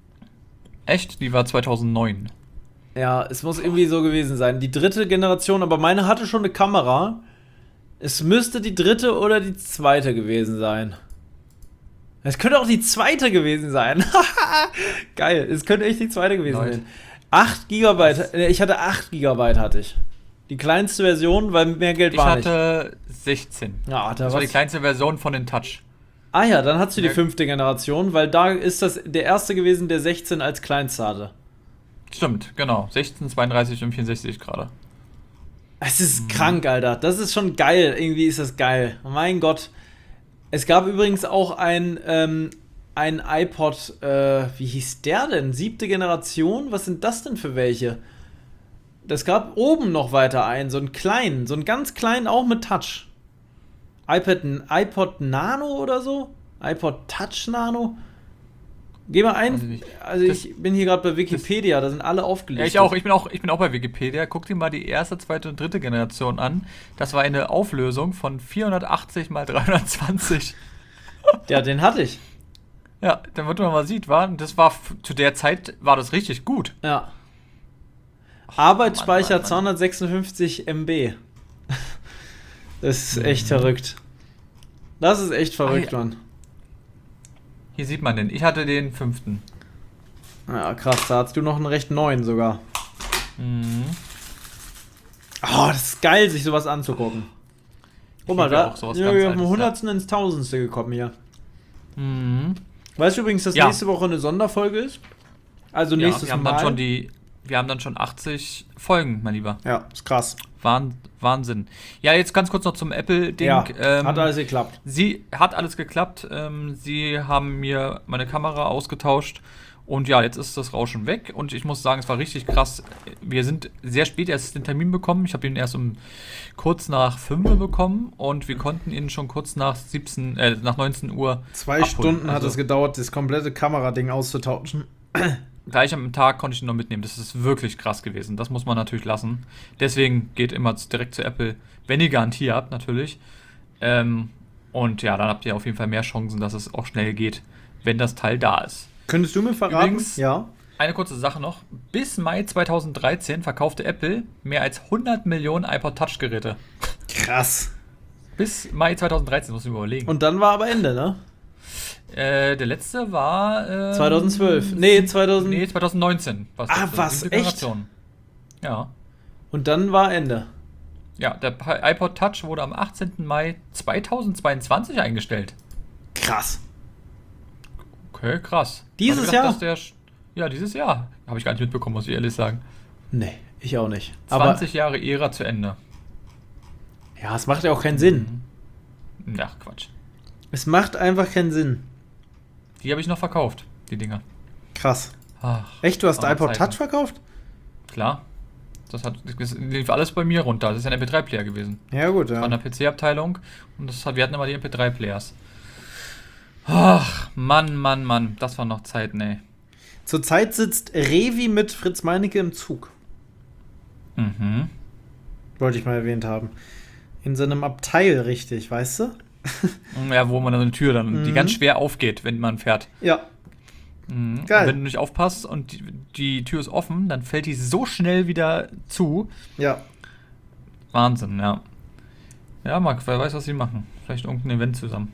Echt? Die war zweitausendneun. Ja, es muss irgendwie so gewesen sein. Die dritte Generation, aber meine hatte schon eine Kamera. Es müsste die dritte oder die zweite gewesen sein. Es könnte auch die zweite gewesen sein. Geil, es könnte echt die zweite gewesen Leute. sein. acht Gigabyte, äh, ich hatte acht Gigabyte hatte ich. Die kleinste Version, weil mehr Geld Ich war nicht. hatte sechzehn. Ja, da Das war die was. kleinste Version von den Touch. Ah ja, dann hast du die Ja. fünfte Generation, weil da ist das der erste gewesen, der sechzehn als kleinste hatte. Stimmt, genau. sechzehn, zweiunddreißig und vierundsechzig gerade. Es ist krank, Alter. Das ist schon geil. Irgendwie ist das geil. Mein Gott. Es gab übrigens auch ein, ähm, ein iPod, äh, wie hieß der denn? Siebte Generation? Was sind das denn für welche? Das gab oben noch weiter einen, so einen kleinen, so einen ganz kleinen, auch mit Touch. iPad, iPod Nano oder so? iPod Touch Nano? Geh mal Weiß ich ein. nicht. Also Das- ich bin hier gerade bei Wikipedia, da sind alle Ja, aufgelistet. ich auch. Ich bin auch, ich bin auch bei Wikipedia. Guck dir mal die erste, zweite und dritte Generation an. Das war eine Auflösung von vierhundertachtzig mal dreihundertzwanzig. Ja, den hatte ich. Ja, damit man mal sieht, war, das war f- zu der Zeit war das richtig gut. Ja. Arbeitsspeicher Mann, Mann, Mann. zweihundertsechsundfünfzig Megabyte. Das ist echt Mhm. verrückt. Das ist echt verrückt, Ah, ja. Mann. Hier sieht man den. Ich hatte den fünften. Ja, krass, da hast du noch einen recht neuen sogar. Mhm. Oh, das ist geil, sich sowas anzugucken. Guck mal, liebe da auch sowas sind ganz wir auf Altes, dem ja. Hundertsten ins Tausendste gekommen hier. Mhm. Weißt du übrigens, dass Ja. nächste Woche eine Sonderfolge ist? Also Ja, nächstes wir haben Mal. dann schon die, wir haben dann schon achtzig Folgen, mein Lieber. Ja, ist krass. Wahn, Wahnsinn. Ja, jetzt ganz kurz noch zum Apple-Ding. Ja, Ähm, hat alles geklappt. Sie hat alles geklappt. Ähm, sie haben mir meine Kamera ausgetauscht. Und ja, jetzt ist das Rauschen weg. Und ich muss sagen, es war richtig krass. Wir sind sehr spät erst den Termin bekommen. Ich habe ihn erst um kurz nach fünf bekommen. Und wir konnten ihn schon kurz nach siebzehn, äh, nach neunzehn Uhr Zwei abholen. Stunden hat Also es gedauert, das komplette Kamerading auszutauschen. Gleich am Tag konnte ich ihn noch mitnehmen. Das ist wirklich krass gewesen. Das muss man natürlich lassen. Deswegen geht immer direkt zu Apple, wenn ihr Garantie habt, natürlich. Ähm, und ja, dann habt ihr auf jeden Fall mehr Chancen, dass es auch schnell geht, wenn das Teil da ist. Könntest du mir verraten? Übrigens- ja. Eine kurze Sache noch. Bis Mai zweitausenddreizehn verkaufte Apple mehr als hundert Millionen iPod Touch-Geräte. Krass. Bis Mai zweitausenddreizehn, muss ich mir überlegen. Und dann war aber Ende, ne? äh, der letzte war... Ähm, zweitausendzwölf. Nee, zweitausend. Nee, zweitausendneunzehn. war's Ah, letzte. was, Siebte echt? Generation. Ja. Und dann war Ende. Ja, der iPod Touch wurde am achtzehnten Mai zweitausendzweiundzwanzig eingestellt. Krass. Okay, krass. Dieses Ich Jahr? dass der, sch- ja, dieses Jahr. Habe ich gar nicht mitbekommen, muss ich ehrlich sagen. Nee, ich auch nicht. zwanzig Jahre Ära zu Ende. Aber ja, es macht ja auch keinen Sinn. Ja, Quatsch. Es macht einfach keinen Sinn. Die habe ich noch verkauft, die Dinger. Krass. Ach, Echt, du hast arme iPod Zeiten. Touch verkauft? Klar. Das, hat, das lief alles bei mir runter. Das ist ja ein M P drei Player gewesen. Ja, gut, War in ja. der P C-Abteilung und das, hat- wir hatten immer die M P drei Players. Ach, Mann, Mann, Mann. Das war noch Zeit, ne. Zurzeit sitzt Revi mit Fritz Meinecke im Zug. Mhm. Wollte ich mal erwähnt haben. In so einem Abteil, richtig, weißt du? Ja, wo man dann eine Tür dann, die Mhm. ganz schwer aufgeht, wenn man fährt. Ja. Mhm. Geil. Und wenn du nicht aufpasst und die, die Tür ist offen, dann fällt die so schnell wieder zu. Ja. Wahnsinn, ja. Ja, Marc, wer weiß, was sie machen. Vielleicht irgendein Event zusammen.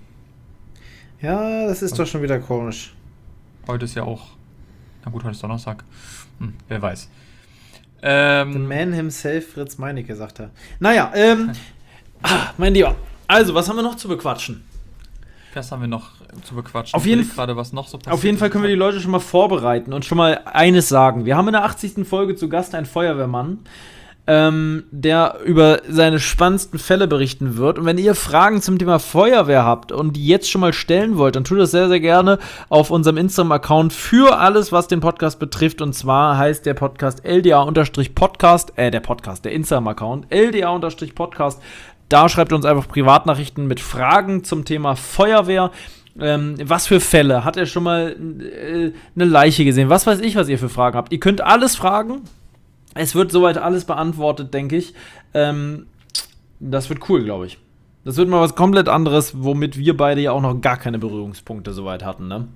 Ja, das ist doch schon wieder komisch. Heute ist ja auch. Na gut, heute ist Donnerstag. Hm, wer weiß. The Ähm, man himself, Fritz Meinecke, sagt er. Naja, ähm. ah, mein Lieber. Also, was haben wir noch zu bequatschen? was haben wir noch zu bequatschen? Auf jeden Ich überleg gerade, was noch so passiert. Auf jeden Fall können wir die Leute schon mal vorbereiten und schon mal eines sagen. Wir haben in der achtzigsten Folge zu Gast einen Feuerwehrmann, ähm, der über seine spannendsten Fälle berichten wird. Und wenn ihr Fragen zum Thema Feuerwehr habt und die jetzt schon mal stellen wollt, dann tut das sehr, sehr gerne auf unserem Instagram-Account für alles, was den Podcast betrifft. Und zwar heißt der Podcast L D A-Podcast, äh, der Podcast, der Instagram-Account L D A-Podcast. Da schreibt uns einfach Privatnachrichten mit Fragen zum Thema Feuerwehr. Ähm, was für Fälle? Hat er schon mal äh, eine Leiche gesehen? Was weiß ich, was ihr für Fragen habt. Ihr könnt alles fragen. Es wird soweit alles beantwortet, denke ich. Ähm, das wird cool, glaube ich. Das wird mal was komplett anderes, womit wir beide ja auch noch gar keine Berührungspunkte soweit hatten, ne?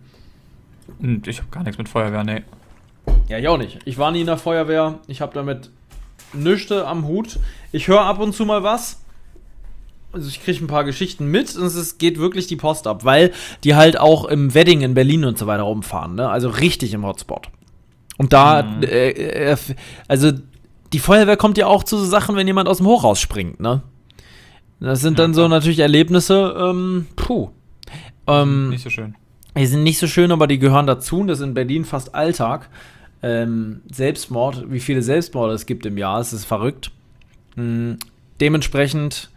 Hm, Ich habe gar nichts mit Feuerwehr, nee. Ja, ich auch nicht. Ich war nie in der Feuerwehr. Ich habe damit nichts am Hut. Ich höre ab und zu mal was. Also ich kriege ein paar Geschichten mit und es geht wirklich die Post ab, weil die halt auch im Wedding in Berlin und so weiter rumfahren, ne? Also richtig im Hotspot. Und da, Mhm. äh, äh, also die Feuerwehr kommt ja auch zu so Sachen, wenn jemand aus dem Hochhaus springt, ne? Das sind Ja, dann so klar. natürlich Erlebnisse, ähm, puh. Ähm, Nicht so schön. die sind nicht so schön, aber die gehören dazu und das ist in Berlin fast Alltag. Ähm, Selbstmord, wie viele Selbstmorde es gibt im Jahr, es ist verrückt. Mhm. Dementsprechend,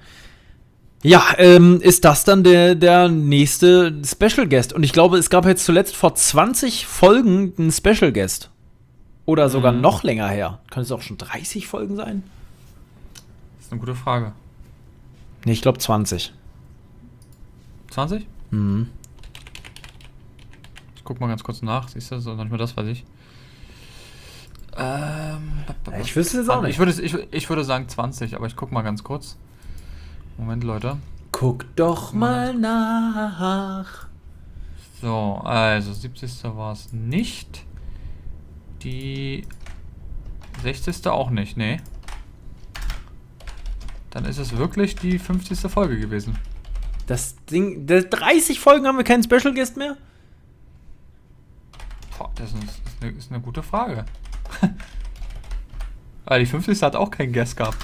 ja, ähm, ist das dann der, der nächste Special Guest. Und ich glaube, es gab jetzt zuletzt vor zwanzig Folgen einen Special Guest. Oder sogar Mhm. noch länger her. Könnte es auch schon dreißig Folgen sein? Das ist eine gute Frage. Nee, ich glaube zwanzig. zwanzig? Mhm. Ich guck mal ganz kurz nach. Siehst du, so nicht mehr das weiß ich. Ähm, Ich wüsste es auch nicht. Ich würde, ich, ich würde sagen zwanzig, aber ich guck mal ganz kurz. Moment, Leute. Guck doch mal nach. So, also siebzigste war es nicht. Die sechzigste auch nicht, nee. Dann ist es wirklich die fünfzigste Folge gewesen. Das Ding, das dreißig Folgen haben wir keinen Special Guest mehr? Boah, das ist, ist, eine, ist eine gute Frage. Weil die fünfzigste hat auch keinen Guest gehabt.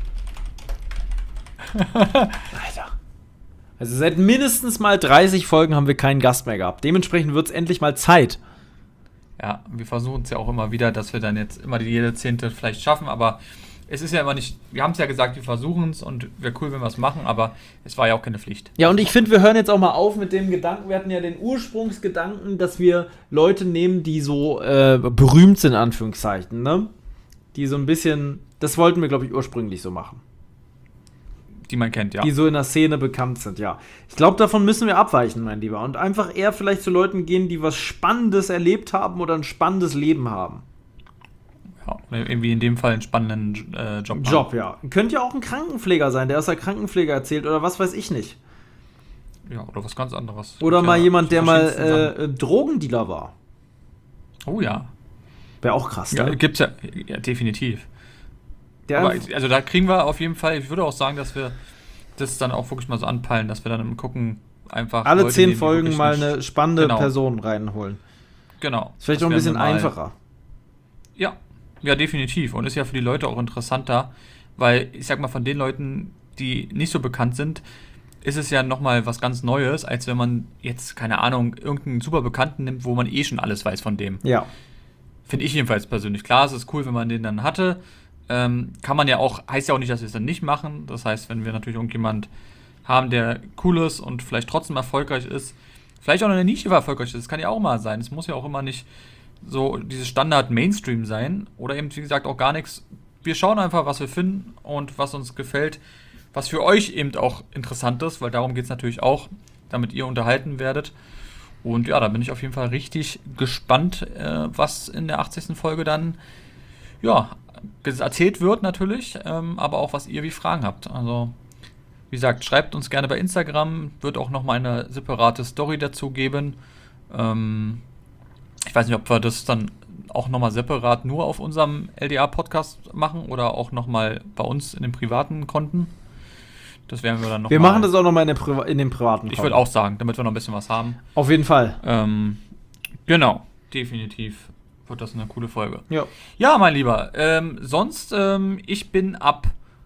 Alter. Also seit mindestens mal dreißig Folgen haben wir keinen Gast mehr gehabt. Dementsprechend wird es endlich mal Zeit. Ja, wir versuchen es ja auch immer wieder, dass wir dann jetzt immer die jede Zehnte vielleicht schaffen, aber es ist ja immer nicht, wir haben es ja gesagt, wir versuchen es und wäre cool, wenn wir es machen, aber es war ja auch keine Pflicht. Ja, und ich finde, wir hören jetzt auch mal auf mit dem Gedanken, wir hatten ja den Ursprungsgedanken, dass wir Leute nehmen, die so äh, berühmt sind, in Anführungszeichen, ne? Die so ein bisschen, das wollten wir, glaube ich, ursprünglich so machen. Die man kennt, ja. Die so in der Szene bekannt sind, ja. Ich glaube, davon müssen wir abweichen, mein Lieber. Und einfach eher vielleicht zu Leuten gehen, die was Spannendes erlebt haben oder ein spannendes Leben haben. Ja, oder irgendwie in dem Fall einen spannenden äh, Job. machen. Job, ja. Könnte ja auch ein Krankenpfleger sein, der aus der Krankenpflege erzählt oder was weiß ich nicht. Ja, oder was ganz anderes. Oder Gibt mal ja jemand, die der mal verschiedensten Sachen. äh, Drogendealer war. Oh ja. Wäre auch krass, Ja, ne? gibt's ja, ja, definitiv. Der Aber also da kriegen wir auf jeden Fall, ich würde auch sagen, dass wir das dann auch wirklich mal so anpeilen, dass wir dann gucken, einfach alle Leute zehn nehmen, die Folgen wirklich mal nicht- eine spannende Genau. Person reinholen. Genau. Ist vielleicht Das auch ein bisschen werden wir mal- einfacher. Ja, ja, definitiv. Und ist ja für die Leute auch interessanter, weil ich sag mal, von den Leuten, die nicht so bekannt sind, ist es ja nochmal was ganz Neues, als wenn man jetzt, keine Ahnung, irgendeinen super Bekannten nimmt, wo man eh schon alles weiß von dem. Ja. Finde ich jedenfalls persönlich. Klar, es ist cool, wenn man den dann hatte. Ähm, kann man ja auch, heißt ja auch nicht, dass wir es dann nicht machen. Das heißt, wenn wir natürlich irgendjemand haben, der cool ist und vielleicht trotzdem erfolgreich ist, vielleicht auch in der Nische erfolgreich ist, das kann ja auch mal sein. Es muss ja auch immer nicht so dieses Standard-Mainstream sein oder eben, wie gesagt, auch gar nichts. Wir schauen einfach, was wir finden und was uns gefällt, was für euch eben auch interessant ist, weil darum geht es natürlich auch, damit ihr unterhalten werdet. Und ja, da bin ich auf jeden Fall richtig gespannt, äh, was in der achtzigsten Folge dann ja, erzählt wird natürlich, ähm, aber auch, was ihr wie Fragen habt. Also, wie gesagt, schreibt uns gerne bei Instagram, wird auch nochmal eine separate Story dazu geben. Ähm, ich weiß nicht, ob wir das dann auch nochmal separat nur auf unserem L D A-Podcast machen oder auch nochmal bei uns in den privaten Konten. Das werden wir dann noch Wir mal machen das auch nochmal in, der Priva- in den privaten Ich würde auch sagen, damit wir noch ein bisschen was haben. Auf jeden Fall. Ähm, genau, definitiv wird das eine coole Folge. Ja. Ja, mein Lieber, ähm, sonst, ähm, ich bin ab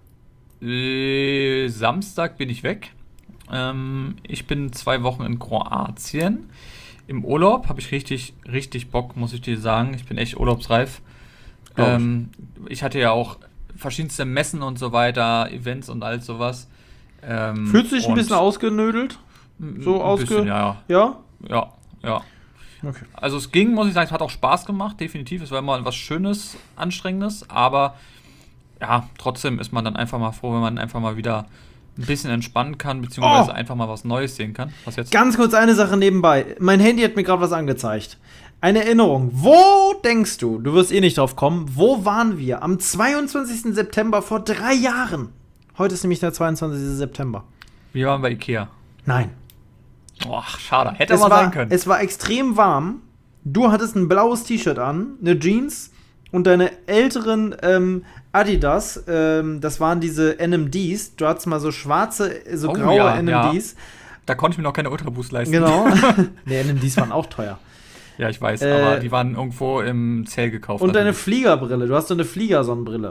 äh, Samstag bin ich weg. Ähm, ich bin zwei Wochen in Kroatien. Im Urlaub habe ich richtig, richtig Bock, muss ich dir sagen. Ich bin echt urlaubsreif. Glaub ich. Ähm, ich hatte ja auch verschiedenste Messen und so weiter, Events und all sowas. Ähm, Fühlst du dich ein und bisschen ausgenödelt? So ein ausge... bisschen, ja, Ja? ja, ja. Okay. Also es ging, muss ich sagen, es hat auch Spaß gemacht, definitiv. Es war immer was Schönes, Anstrengendes, aber ja, trotzdem ist man dann einfach mal froh, wenn man einfach mal wieder ein bisschen entspannen kann, beziehungsweise Oh. einfach mal was Neues sehen kann. Was jetzt? Ganz kurz eine Sache nebenbei. Mein Handy hat mir gerade was angezeigt. Eine Erinnerung. Wo denkst du, du wirst eh nicht drauf kommen, wo waren wir am zweiundzwanzigsten September vor drei Jahren? Heute ist nämlich der zweiundzwanzigste September. Wir waren bei Ikea. Nein. Boah, schade. Hätte Es mal war, sein können. es war extrem warm. Du hattest ein blaues T-Shirt an, eine Jeans und deine älteren ähm, Adidas, ähm, das waren diese N M Ds. Du hattest mal so schwarze, so Oh, graue ja, N M Ds. Da konnte ich mir noch keine Ultraboost leisten. Genau. Nee, N M Ds waren auch teuer. Ja, ich weiß, Äh, aber die waren irgendwo im Zell gekauft. Und deine natürlich. Fliegerbrille. Du hast so eine Fliegersonnenbrille.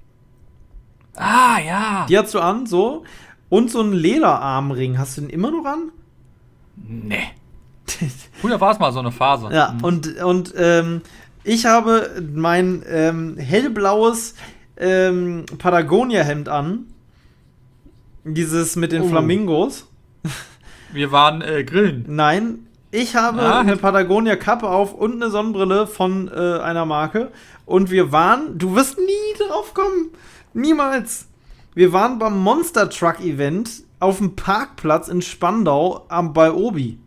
Ah, ja. Die hast du an, so. Und so einen Lederarmring. Hast du den immer noch an? Nee. Früher war es mal so eine Phase. Ja, Mhm. und, und ähm, ich habe mein ähm, hellblaues ähm, Patagonia-Hemd an. Dieses mit den Oh. Flamingos. Wir waren äh, grillen. Nein, ich habe Ah. eine Patagonia-Kappe auf und eine Sonnenbrille von äh, einer Marke. Und wir waren, du wirst nie drauf kommen. Niemals. Wir waren beim Monster Truck Event auf dem Parkplatz in Spandau am, bei Obi.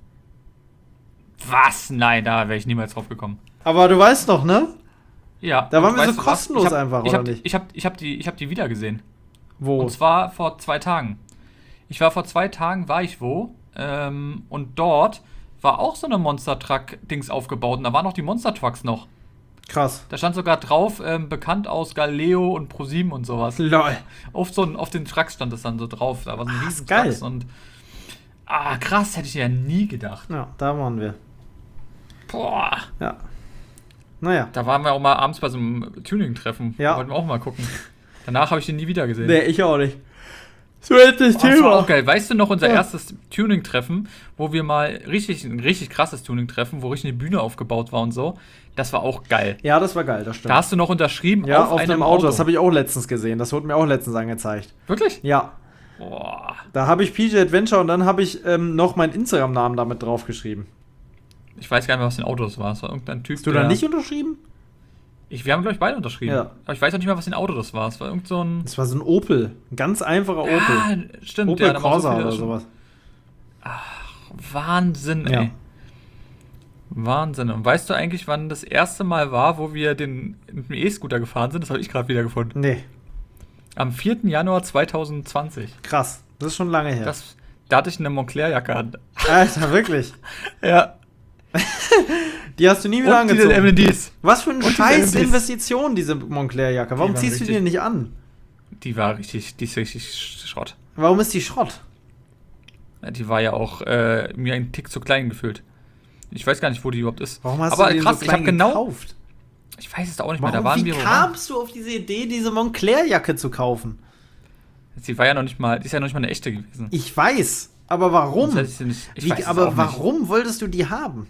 Was? Nein, da wäre ich niemals drauf gekommen. Aber du weißt doch, ne? Ja. Da waren und wir so weißt du was? kostenlos Ich hab, einfach, ich oder hab, nicht? Ich habe ich hab die, ich hab die wieder gesehen. Wo? Und zwar vor zwei Tagen. Ich war vor zwei Tagen, war ich wo? Ähm, und dort war auch so eine Monster Truck-Dings aufgebaut. Und da waren noch die Monster Trucks noch. Krass. Da stand sogar drauf, ähm, bekannt aus Galileo und ProSieben und sowas. Lol. Auf, so, auf den Trucks stand das dann so drauf. Da waren so Ah, riesen ist geil. Trucks und. Ah, krass, hätte ich ja nie gedacht. Ja, da waren wir. Boah. Ja. Naja. Da waren wir auch mal abends bei so einem Tuning-Treffen. Ja. Wollten wir auch mal gucken. Danach habe ich den nie wieder gesehen. Nee, ich auch nicht. So jetzt das Oh, das war Thema. auch geil. Weißt du noch, unser Ja. erstes Tuning-Treffen, wo wir mal richtig, ein richtig krasses Tuning-Treffen, wo richtig eine Bühne aufgebaut war und so. Das war auch geil. Ja, das war geil, das stimmt. Da hast du noch unterschrieben ja, auf, einem Auto. Das habe ich auch letztens gesehen. Das wurde mir auch letztens angezeigt. Wirklich? Ja. Boah. Da habe ich P J Adventure und dann habe ich ähm, noch meinen Instagram-Namen damit draufgeschrieben. Ich weiß gar nicht mehr, was für ein Auto das war. Es war irgendein Typ, Hast du der- da nicht unterschrieben? Ich, wir haben, glaube ich, beide unterschrieben. Ja. Aber ich weiß auch nicht mehr, was für ein Auto das war. Es war irgend so ein... Das war so ein Opel. Ein ganz einfacher Opel. Ja, stimmt. Opel ja, da waren so Corsa viele oder schon- sowas. Wahnsinn, ey. Ja. Wahnsinn. Und weißt du eigentlich, wann das erste Mal war, wo wir den mit dem E-Scooter gefahren sind? Das habe ich gerade wieder gefunden. Nee, Am vierten Januar zweitausendzwanzig. krass. Das ist schon lange her. Das, da hatte ich eine Moncler-Jacke an. Alter, wirklich. Ja. Die hast du nie wieder Und diese angezogen. M und Ds. Was für eine Und diese scheiß M und Ds. Investition, diese Moncler-Jacke. Warum Die war ziehst du die richtig- denn nicht an? Die war richtig, die ist richtig Schrott. Warum ist die Schrott? Ja, die war ja auch äh, mir einen Tick zu klein gefühlt. Ich weiß gar nicht, wo die überhaupt ist. Warum hast Aber du die krass, so ich klein habe genau. gekauft? Ich weiß es auch nicht mehr. Warum, Da waren wie wir. wo waren- kamst du auf diese Idee, diese Moncler-Jacke zu kaufen? Sie war ja noch nicht mal, die ist ja noch nicht mal eine echte gewesen. Ich weiß, aber warum? Sonst hätte ich sie nicht- ich Wie, weiß es aber auch nicht. warum wolltest du die haben?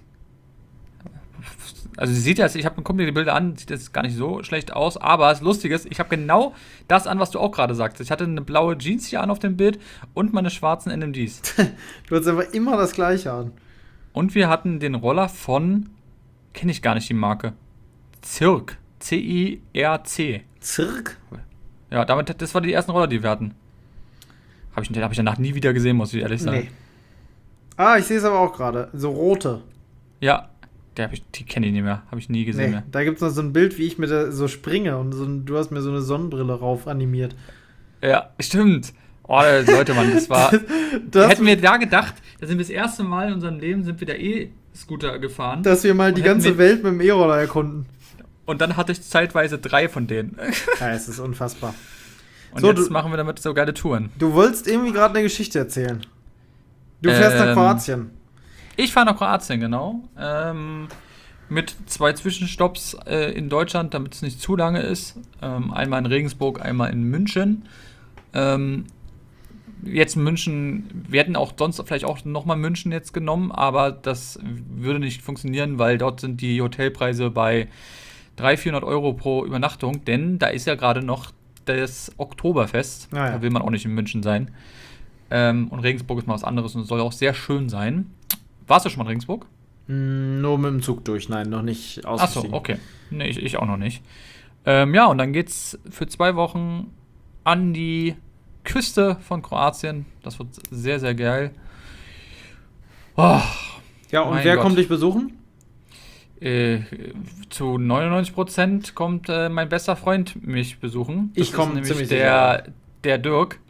Also sie sieht jetzt, ich habe mir guck mir die Bilder an, sieht jetzt gar nicht so schlecht aus, aber das Lustige ist, ich habe genau das an, was du auch gerade sagst. Ich hatte eine blaue Jeans hier an auf dem Bild und meine schwarzen N M Ds. Du hast einfach immer das Gleiche an. Und wir hatten den Roller von Kenne ich gar nicht die Marke. Circ. C I R C. Circ? Ja, damit, das war die ersten Roller, die wir hatten. Habe ich, hab ich danach nie wieder gesehen, muss ich ehrlich sagen. Nee. Ah, ich sehe es aber auch gerade. So rote. Ja, der hab ich, die kenne ich nicht mehr. Habe ich nie gesehen Nee, mehr. da gibt es noch so ein Bild, wie ich mit der, so springe und so, du hast mir so eine Sonnenbrille rauf animiert. Ja, stimmt. Oh, Leute, Mann, das war... das hätten wir da gedacht, da sind wir das erste Mal in unserem Leben, sind wir da E-Scooter gefahren. Dass wir mal die ganze Welt mit dem E-Roller erkunden. Und dann hatte ich zeitweise drei von denen. Ja, es ist unfassbar. Und so, jetzt du, machen wir damit so geile Touren. Du wolltest irgendwie gerade eine Geschichte erzählen. Du fährst ähm, nach Kroatien. Ich fahre nach Kroatien, genau. Ähm, mit zwei Zwischenstopps äh, in Deutschland, damit es nicht zu lange ist. Ähm, einmal in Regensburg, einmal in München. Ähm, jetzt in München, wir hätten auch sonst vielleicht auch nochmal München jetzt genommen, aber das würde nicht funktionieren, weil dort sind die Hotelpreise bei dreihundert, vierhundert Euro pro Übernachtung, denn da ist ja gerade noch das Oktoberfest. Ah, ja. Da will man auch nicht in München sein. Ähm, und Regensburg ist mal was anderes und soll auch sehr schön sein. Warst du schon mal in Regensburg? Mm, nur mit dem Zug durch, nein, noch nicht ausgestiegen. Achso, okay. Nee, ich, ich auch noch nicht. Ähm, ja, und dann geht's für zwei Wochen an die Küste von Kroatien. Das wird sehr, sehr geil. Oh, ja, und wer Gott. kommt dich besuchen? Äh, zu neunundneunzig Prozent kommt äh, mein bester Freund mich besuchen. Das ich komme nämlich der, sicher. der Dirk.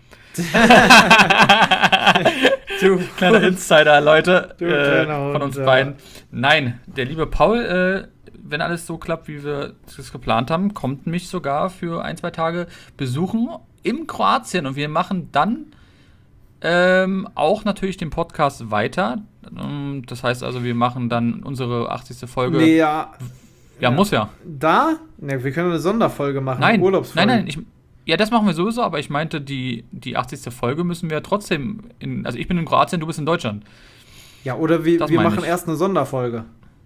du kleiner Insider, Leute, du äh, kleiner von uns Hund, beiden. Ja. Nein, der liebe Paul, äh, wenn alles so klappt, wie wir es geplant haben, kommt mich sogar für ein, zwei Tage besuchen in Kroatien. Und wir machen dann ähm, auch natürlich den Podcast weiter. Das heißt also, wir machen dann unsere achtzigste Folge. Nee, ja. Ja, muss ja. Da? Ne, wir können eine Sonderfolge machen. Nein, eine Urlaubsfolge. nein, nein. Ich, ja, das machen wir sowieso, aber ich meinte, die, die achtzigste Folge müssen wir trotzdem. In, also, ich bin in Kroatien, du bist in Deutschland. Ja, oder wir, wir machen ich. erst eine Sonderfolge.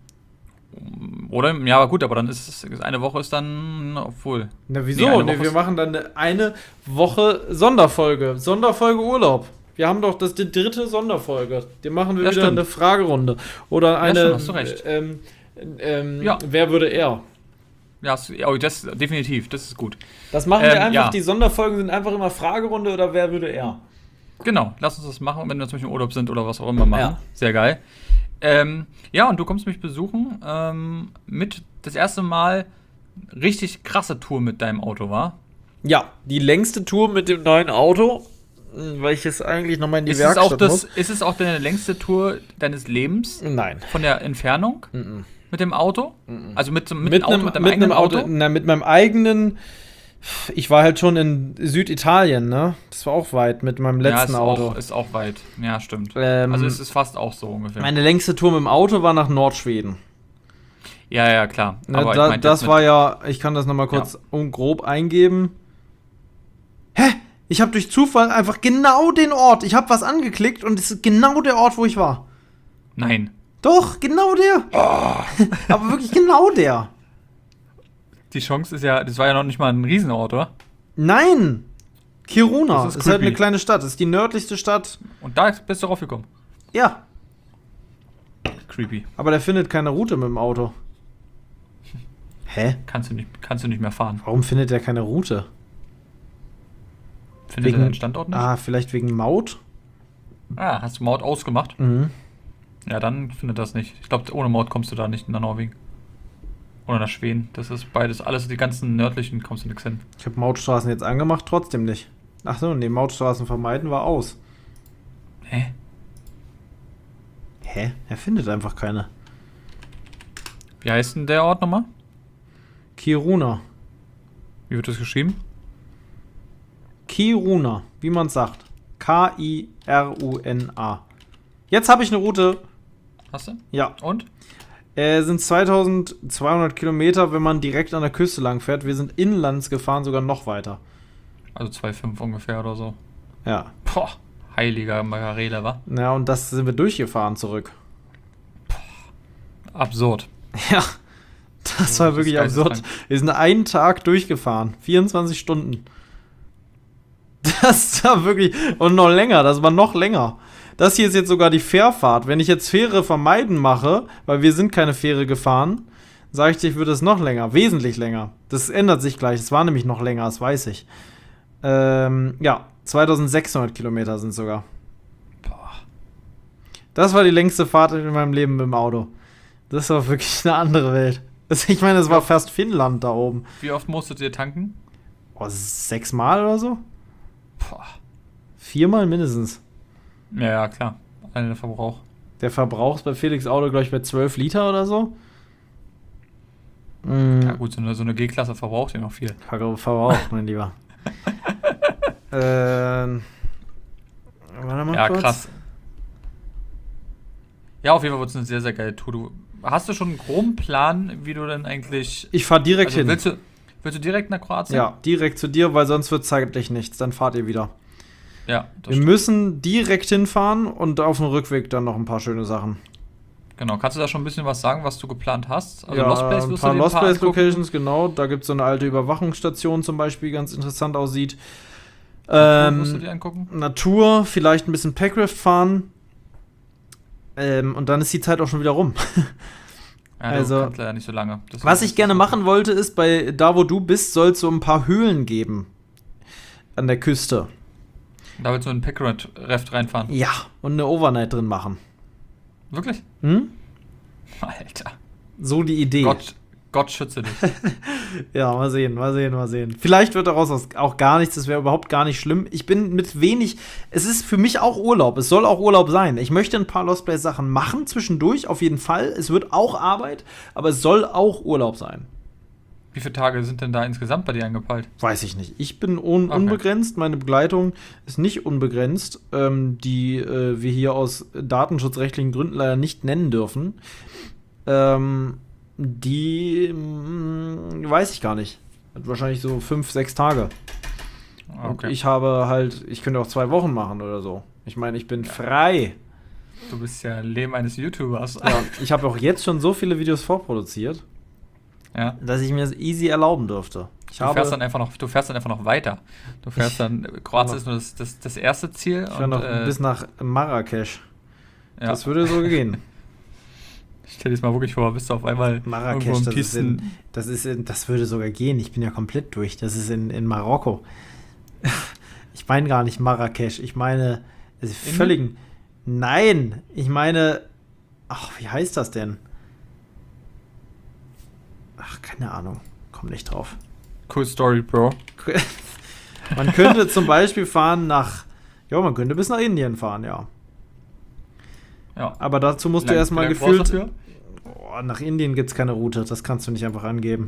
Oder? Ja, aber gut, aber dann ist es. Eine Woche ist dann. Obwohl. Na, wieso? Nee, nee, wir machen dann eine Woche Sonderfolge. Sonderfolge Urlaub. Wir haben doch das die dritte Sonderfolge. Die machen wir ja, wieder stimmt. eine Fragerunde. Oder eine. Ja, stimmt, hast du recht. Ähm, ähm, ja. Wer würde er? Ja, oh, das definitiv, das ist gut. Das machen wir ähm, einfach, ja. die Sonderfolgen sind einfach immer Fragerunde oder wer würde er? Genau, lass uns das machen, wenn wir zum Beispiel im Urlaub sind oder was auch immer machen. Ja. Sehr geil. Ähm, ja, und du kommst mich besuchen ähm, mit das erste Mal richtig krasse Tour mit deinem Auto, war? Ja, die längste Tour mit dem neuen Auto, weil ich jetzt eigentlich nochmal in die ist Werkstatt es auch das, muss. Ist es auch deine längste Tour deines Lebens? Nein. Von der Entfernung? Mm-mm. Mit dem Auto? Mm-mm. Also mit, mit, mit dem Auto, einem, mit deinem mit eigenen einem Auto? Auto? Na, mit meinem eigenen. Ich war halt schon in Süditalien, ne? Das war auch weit mit meinem letzten ja, ist Auto. Auch, ist auch weit. Ja, stimmt. Ähm, also es ist fast auch so ungefähr. Meine längste Tour mit dem Auto war nach Nordschweden. Ja, ja, klar. Ne, Aber da, ich mein, das war ja, ich kann das nochmal kurz ja. grob eingeben. Hä? Ich habe durch Zufall einfach genau den Ort. Ich habe was angeklickt und es ist genau der Ort, wo ich war. Nein. Doch, genau der. Oh. Aber wirklich genau der. Die Chance ist ja, das war ja noch nicht mal ein Riesenort, oder? Nein. Kiruna. Das ist, ist halt eine kleine Stadt. Das ist die nördlichste Stadt. Und da bist du raufgekommen? Ja. Creepy. Aber der findet keine Route mit dem Auto. Hä? Kannst du nicht, kannst du nicht mehr fahren. Warum findet er keine Route? Findet wegen, er den Standort nicht? Ah, vielleicht wegen Maut? Ah, hast du Maut ausgemacht? Mhm. Ja, dann findet das nicht. Ich glaube, ohne Maut kommst du da nicht nach Norwegen. Oder nach Schweden. Das ist beides, alles die ganzen nördlichen, kommst du nix hin. Ich habe Mautstraßen jetzt angemacht, trotzdem nicht. Ach so, nee, Mautstraßen vermeiden war aus. Hä? Hä? Er findet einfach keine. Wie heißt denn der Ort nochmal? Kiruna. Wie wird das geschrieben? Kiruna, wie man sagt. K I R U N A. Jetzt habe ich eine Route. Hast du? Ja. Und? Äh, sind zweitausendzweihundert Kilometer, wenn man direkt an der Küste lang fährt. Wir sind inlands gefahren, sogar noch weiter. Also zwei Komma fünf ungefähr oder so. Ja. Boah, heiliger Margarela, wa? Ja, und das sind wir durchgefahren zurück. Boah, absurd. Ja, das war wirklich absurd. Wir sind einen Tag durchgefahren. vierundzwanzig Stunden. Das war wirklich... Und noch länger, das war noch länger. das hier ist jetzt sogar die Fährfahrt. Wenn ich jetzt Fähre vermeiden mache, weil wir sind keine Fähre gefahren, sage ich dir, wird es noch länger, wesentlich länger. Das ändert sich gleich, es war nämlich noch länger, das weiß ich. Ähm, ja, zweitausendsechshundert Kilometer sind sogar. Boah. Das war die längste Fahrt in meinem Leben mit dem Auto. Das war wirklich eine andere Welt. Das, ich meine, das war fast Finnland da oben. Wie oft musstet ihr tanken? Oh, sechsmal oder so? Boah. Viermal mindestens. Ja, ja, klar. Allein Verbrauch. Der Verbrauch ist bei Felix Auto, glaube ich, bei zwölf Liter oder so. Mm. Ja gut, so eine, so eine G-Klasse verbraucht ja noch viel. Ver Verbrauch, mein Lieber. ähm. Warte mal Ja, kurz. krass. Ja, auf jeden Fall wird es eine sehr, sehr geile Tour. Du, hast du schon einen groben Plan, wie du denn eigentlich... Ich fahr direkt also hin. Willst du, willst du direkt nach Kroatien? Ja, direkt zu dir, weil sonst wird zeitlich nichts. Dann fahrt ihr wieder. Ja, das Wir stimmt. müssen direkt hinfahren und auf dem Rückweg dann noch ein paar schöne Sachen. Genau, kannst du da schon ein bisschen was sagen, was du geplant hast? Also ja, Lost Place ein wirst paar du dir Lost ein paar Place angucken? Locations, genau. Da gibt es so eine alte Überwachungsstation zum Beispiel, die ganz interessant aussieht. Ähm, wirst du Ähm, dir angucken? Natur, vielleicht ein bisschen Packraft fahren. Ähm, und dann ist die Zeit auch schon wieder rum. Ja, also- du kannst leider nicht so lange. Das Was ist- ich gerne machen wollte, ist, bei da wo du bist, soll es so ein paar Höhlen geben. An der Küste. Da willst du in Packraft reinfahren. Ja, und eine Overnight drin machen. Wirklich? Hm? Alter. So die Idee. Gott, Gott schütze dich. Ja, mal sehen, mal sehen, mal sehen. Vielleicht wird daraus auch gar nichts, das wäre überhaupt gar nicht schlimm. Ich bin mit wenig, es ist für mich auch Urlaub, es soll auch Urlaub sein. Ich möchte ein paar Lost Place Sachen machen, zwischendurch, auf jeden Fall. Es wird auch Arbeit, aber es soll auch Urlaub sein. Wie viele Tage sind denn da insgesamt bei dir angepeilt? Weiß ich nicht. Ich bin un Okay. unbegrenzt, meine Begleitung ist nicht unbegrenzt, ähm, die äh, wir hier aus datenschutzrechtlichen Gründen leider nicht nennen dürfen. Ähm, die mh, weiß ich gar nicht. Hat wahrscheinlich so fünf, sechs Tage. Ah, Und ich habe halt, ich könnte auch zwei Wochen machen oder so. Ich meine, ich bin frei. Du bist ja Leben eines YouTubers. Ja, ich habe auch jetzt schon so viele Videos vorproduziert, Ja. dass ich mir das easy erlauben dürfte. Ich Du habe, fährst, dann einfach noch, du fährst dann einfach noch weiter. Du fährst dann, Kroatien ist nur das, das, das erste Ziel. ich fahre noch äh, bis nach Marrakesch. ja. Das würde so gehen. Stell dir das mal wirklich vor, bist du auf einmal Marrakesch, irgendwo im das ist, tiefsten... in, das ist in, das würde sogar gehen. Ich bin ja komplett durch. Das ist in, in Marokko. Ich meine gar nicht Marrakesch. Ich meine, es ist In- völlig. Nein, ich meine, ach, wie heißt das denn? Ach, keine Ahnung. Komm nicht drauf. Cool Story, Bro. Man könnte zum Beispiel fahren nach, ja, man könnte bis nach Indien fahren, ja. Ja. Aber dazu musst du Wie erstmal lange brauchst du gefühlt. dafür? Oh, nach Indien gibt es keine Route, das kannst du nicht einfach angeben.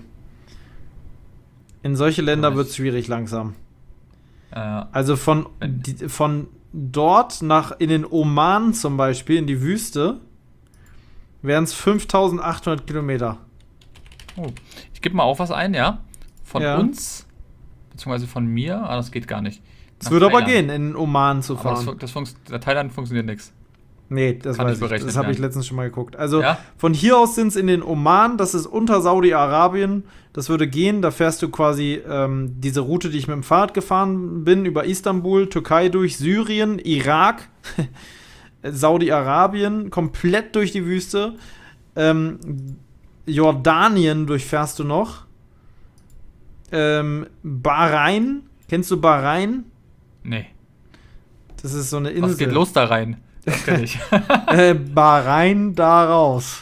In solche Länder Weiß. wird es schwierig langsam. Äh, Also von, Wenn- die, von dort nach in den Oman zum Beispiel, in die Wüste, wären es fünftausendachthundert Kilometer. oh. Ich gebe mal auch was ein, ja? Von Ja. uns, beziehungsweise von mir, ah, das geht gar nicht. Es Nach würde aber Thailand. gehen, in den Oman zu Aber das, fahren. das funkt, der Thailand funktioniert nichts. Nee, das Kann weiß nicht ich. berechnet Das habe ich werden. letztens schon mal geguckt. Also Ja? von hier aus sind es in den Oman, das ist unter Saudi-Arabien. Das würde gehen, da fährst du quasi ähm, diese Route, die ich mit dem Fahrrad gefahren bin, über Istanbul, Türkei durch, Syrien, Irak, Saudi-Arabien, komplett durch die Wüste. Ähm, Jordanien durchfährst du noch. Ähm, Bahrain, kennst du Bahrain? Nee. Das ist so eine Insel. Was geht los da rein? Das kenn ich. Äh, Bahrain da raus.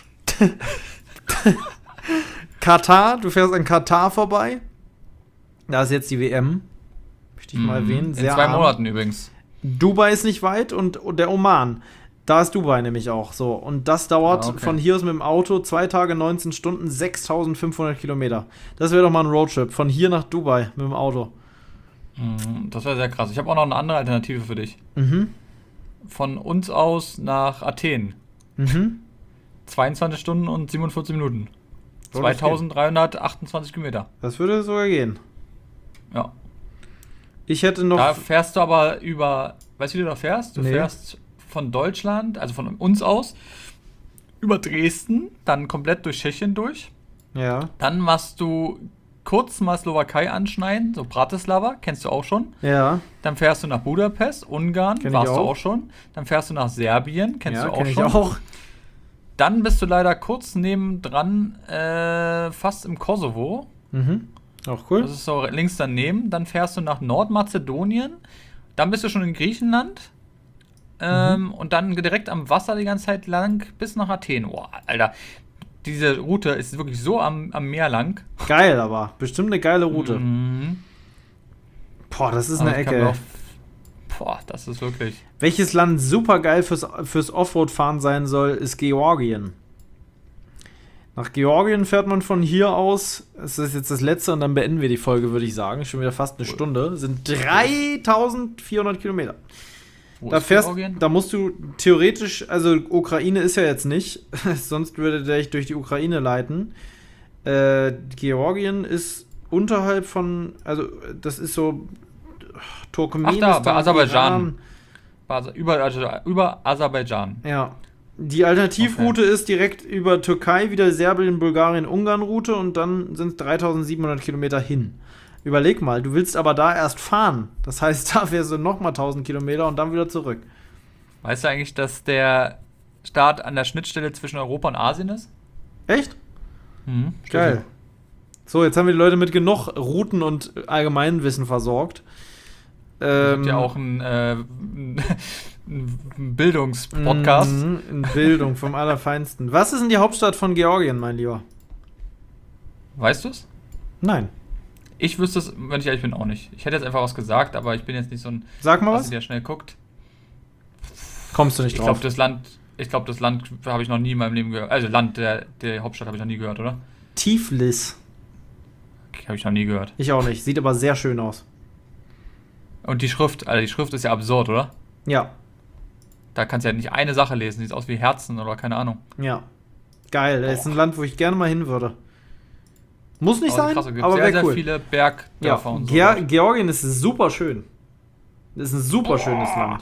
Katar, du fährst an Katar vorbei. Da ist jetzt die W M. Möchte ich mal erwähnen. In Sehr zwei arm. Monaten übrigens. Dubai ist nicht weit und, und der Oman. Da ist Dubai nämlich auch so. Und das dauert Ah, okay. von hier aus mit dem Auto zwei Tage, neunzehn Stunden, sechstausendfünfhundert Kilometer. Das wäre doch mal ein Roadtrip. Von hier nach Dubai mit dem Auto. Mhm, Das wäre sehr krass. Ich habe auch noch eine andere Alternative für dich. Mhm. Von uns aus nach Athen. Mhm. zweiundzwanzig Stunden und siebenundvierzig Minuten. Soll das zweitausenddreihundertachtundzwanzig Kilometer. Das würde sogar gehen. Ja. Ich hätte noch. Da fährst du aber über, weißt du, wie du da fährst? Du Nee. fährst von Deutschland, also von uns aus, über Dresden, dann komplett durch Tschechien durch. Ja. Dann machst du kurz mal Slowakei anschneiden, so Bratislava, kennst du auch schon. Ja. Dann fährst du nach Budapest, Ungarn, Kenn ich warst du auch. auch schon. Dann fährst du nach Serbien, kennst ja, du auch kenn ich schon. auch. Dann bist du leider kurz nebendran, äh, fast im Kosovo. Mhm. Auch cool. Das ist so links daneben. Dann fährst du nach Nordmazedonien. Dann bist du schon in Griechenland. Ähm, mhm. Und dann direkt am Wasser die ganze Zeit lang bis nach Athen. Boah, Alter, diese Route ist wirklich so am, am Meer lang. Geil, aber. Bestimmt eine geile Route. Mhm. Boah, das ist Aber eine ich kann Ecke. mir auch- Boah, das ist wirklich. Welches Land super geil fürs, fürs Offroad-Fahren sein soll, ist Georgien. Nach Georgien fährt man von hier aus. Es ist jetzt das letzte und dann beenden wir die Folge, würde ich sagen. Schon wieder fast eine Stunde. Sind dreitausendvierhundert Kilometer. Wo Da ist fährst, Georgien? da musst du theoretisch, also Ukraine ist ja jetzt nicht, sonst würde der dich durch die Ukraine leiten. Äh, Georgien ist unterhalb von, also das ist so Turkmenistan. Ach da, bei Aserbaidschan. Iran. Also über, also über Aserbaidschan. Ja. Die Alternativroute ist direkt über Türkei, wieder Serbien, Bulgarien, Ungarn-Route und dann sind es dreitausendsiebenhundert Kilometer hin. Überleg mal, du willst aber da erst fahren. Das heißt, da fährst du nochmal tausend Kilometer und dann wieder zurück. Weißt du eigentlich, dass der Start an der Schnittstelle zwischen Europa und Asien ist? Echt? Mhm. Geil. So, jetzt haben wir die Leute mit genug Routen und Allgemeinwissen versorgt. Es Ähm, gibt ja auch einen, äh, einen Bildungspodcast. Mhm, in Bildung vom Allerfeinsten. Was ist denn die Hauptstadt von Georgien, mein Lieber? Weißt du es? Nein. Ich wüsste es, wenn ich ehrlich bin, auch nicht. Ich hätte jetzt einfach was gesagt, aber ich bin jetzt nicht so ein Sag mal Assi, was. der schnell guckt. Kommst du nicht Ich drauf? glaube, das Land, ich glaube, das Land habe ich noch nie in meinem Leben gehört. Also Land, der, der Hauptstadt habe ich noch nie gehört, oder? Tiflis. Okay, habe ich noch nie gehört. Ich auch nicht. Sieht aber sehr schön aus. Und die Schrift, also die Schrift ist ja absurd, oder? Ja. Da kannst du ja nicht eine Sache lesen. Sieht aus wie Herzen oder keine Ahnung. Ja. Geil. Das ist ein Land, wo ich gerne mal hin würde. Muss nicht Aber sein, krass, es gibt aber sehr, wäre sehr cool. viele Bergdörfer Ja, und so. Ge Georgien ist super schön. Das ist ein super schönes Land.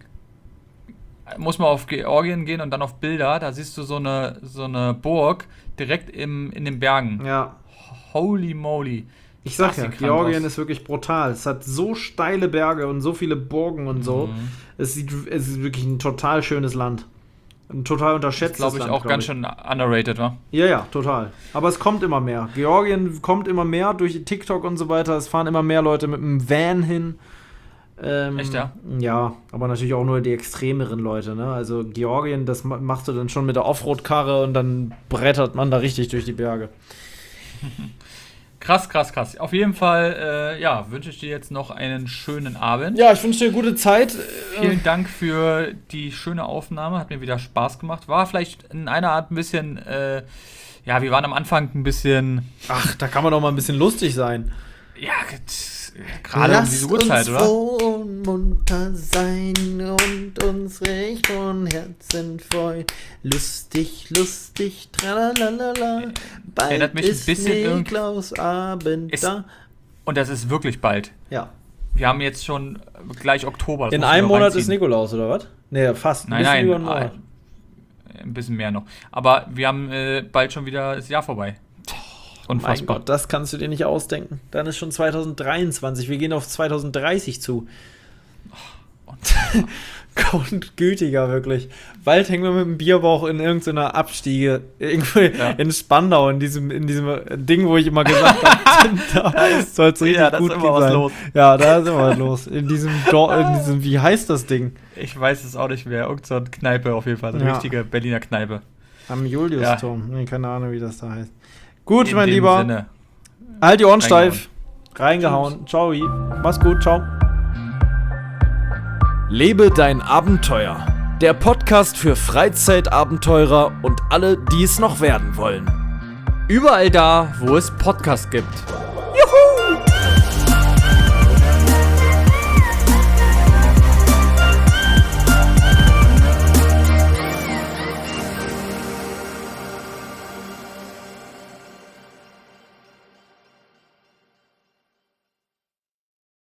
Muss mal auf Georgien gehen und dann auf Bilder. Da siehst du so eine, so eine Burg direkt im, in den Bergen. Ja. Holy moly. Ich sag Das ja, sieht krank Georgien aus. ist wirklich brutal. Es hat so steile Berge und so viele Burgen und so. Mhm. Es, sieht, es ist wirklich ein total schönes Land. Ein total unterschätztes Glaube ich Land, auch glaub ganz ich. schön underrated, wa? Ja, ja, total. Aber es kommt immer mehr. Georgien kommt immer mehr durch TikTok und so weiter. Es fahren immer mehr Leute mit einem Van hin. Ähm, Echt, ja? Ja, aber natürlich auch nur die extremeren Leute, ne? Also Georgien, das ma- machst du dann schon mit der Offroad-Karre und dann brettert man da richtig durch die Berge. Krass, krass, krass. Auf jeden Fall, äh, ja, wünsche ich dir jetzt noch einen schönen Abend. Ja, ich wünsche dir eine gute Zeit. Vielen Dank für die schöne Aufnahme. Hat mir wieder Spaß gemacht. War vielleicht in einer Art ein bisschen, äh, ja, wir waren am Anfang ein bisschen, Ach, da kann man doch mal ein bisschen lustig sein. ja, gerade um diese Uhrzeit, oder? froh und munter sein und uns recht von Herzen freuen. Lustig, lustig, tralalala. Bald Erinnert mich ein ist bisschen irgend- Niklausabend Ist- da. Und das ist wirklich bald. Ja. Wir haben jetzt schon gleich Oktober. das In musst du einem noch Monat reinziehen. ist Nikolaus, oder was? Nee, fast. Ein Nein, bisschen nein, über einen Monat. äh, ein bisschen mehr noch. Aber wir haben äh, bald schon wieder das Jahr vorbei. Mein Unfassbar. Gott, das kannst du dir nicht ausdenken. Dann ist schon zweitausenddreiundzwanzig. Wir gehen auf zweitausenddreißig zu. Und gütiger, wirklich. Bald hängen wir mit dem Bierbauch in irgendeiner Abstiege. Irgendwo Ja. in Spandau, in diesem, in diesem Ding, wo ich immer gesagt habe, da soll es richtig Ja, da ist gut immer was sein. los. Ja, da ist immer was los. In diesem, Dor in diesem, wie heißt das Ding? Ich weiß es auch nicht mehr. Irgend so eine Kneipe auf jeden Fall. Eine Ja. richtige Berliner Kneipe. Am Juliusturm. Nee, keine Ahnung, wie das da heißt. Gut, In mein dem Lieber. Sinne. Halt die Ohren steif. Reingehauen. Ciao. Mach's gut. Ciao. Lebe dein Abenteuer. Der Podcast für Freizeitabenteurer und alle, die es noch werden wollen. Überall da, wo es Podcasts gibt.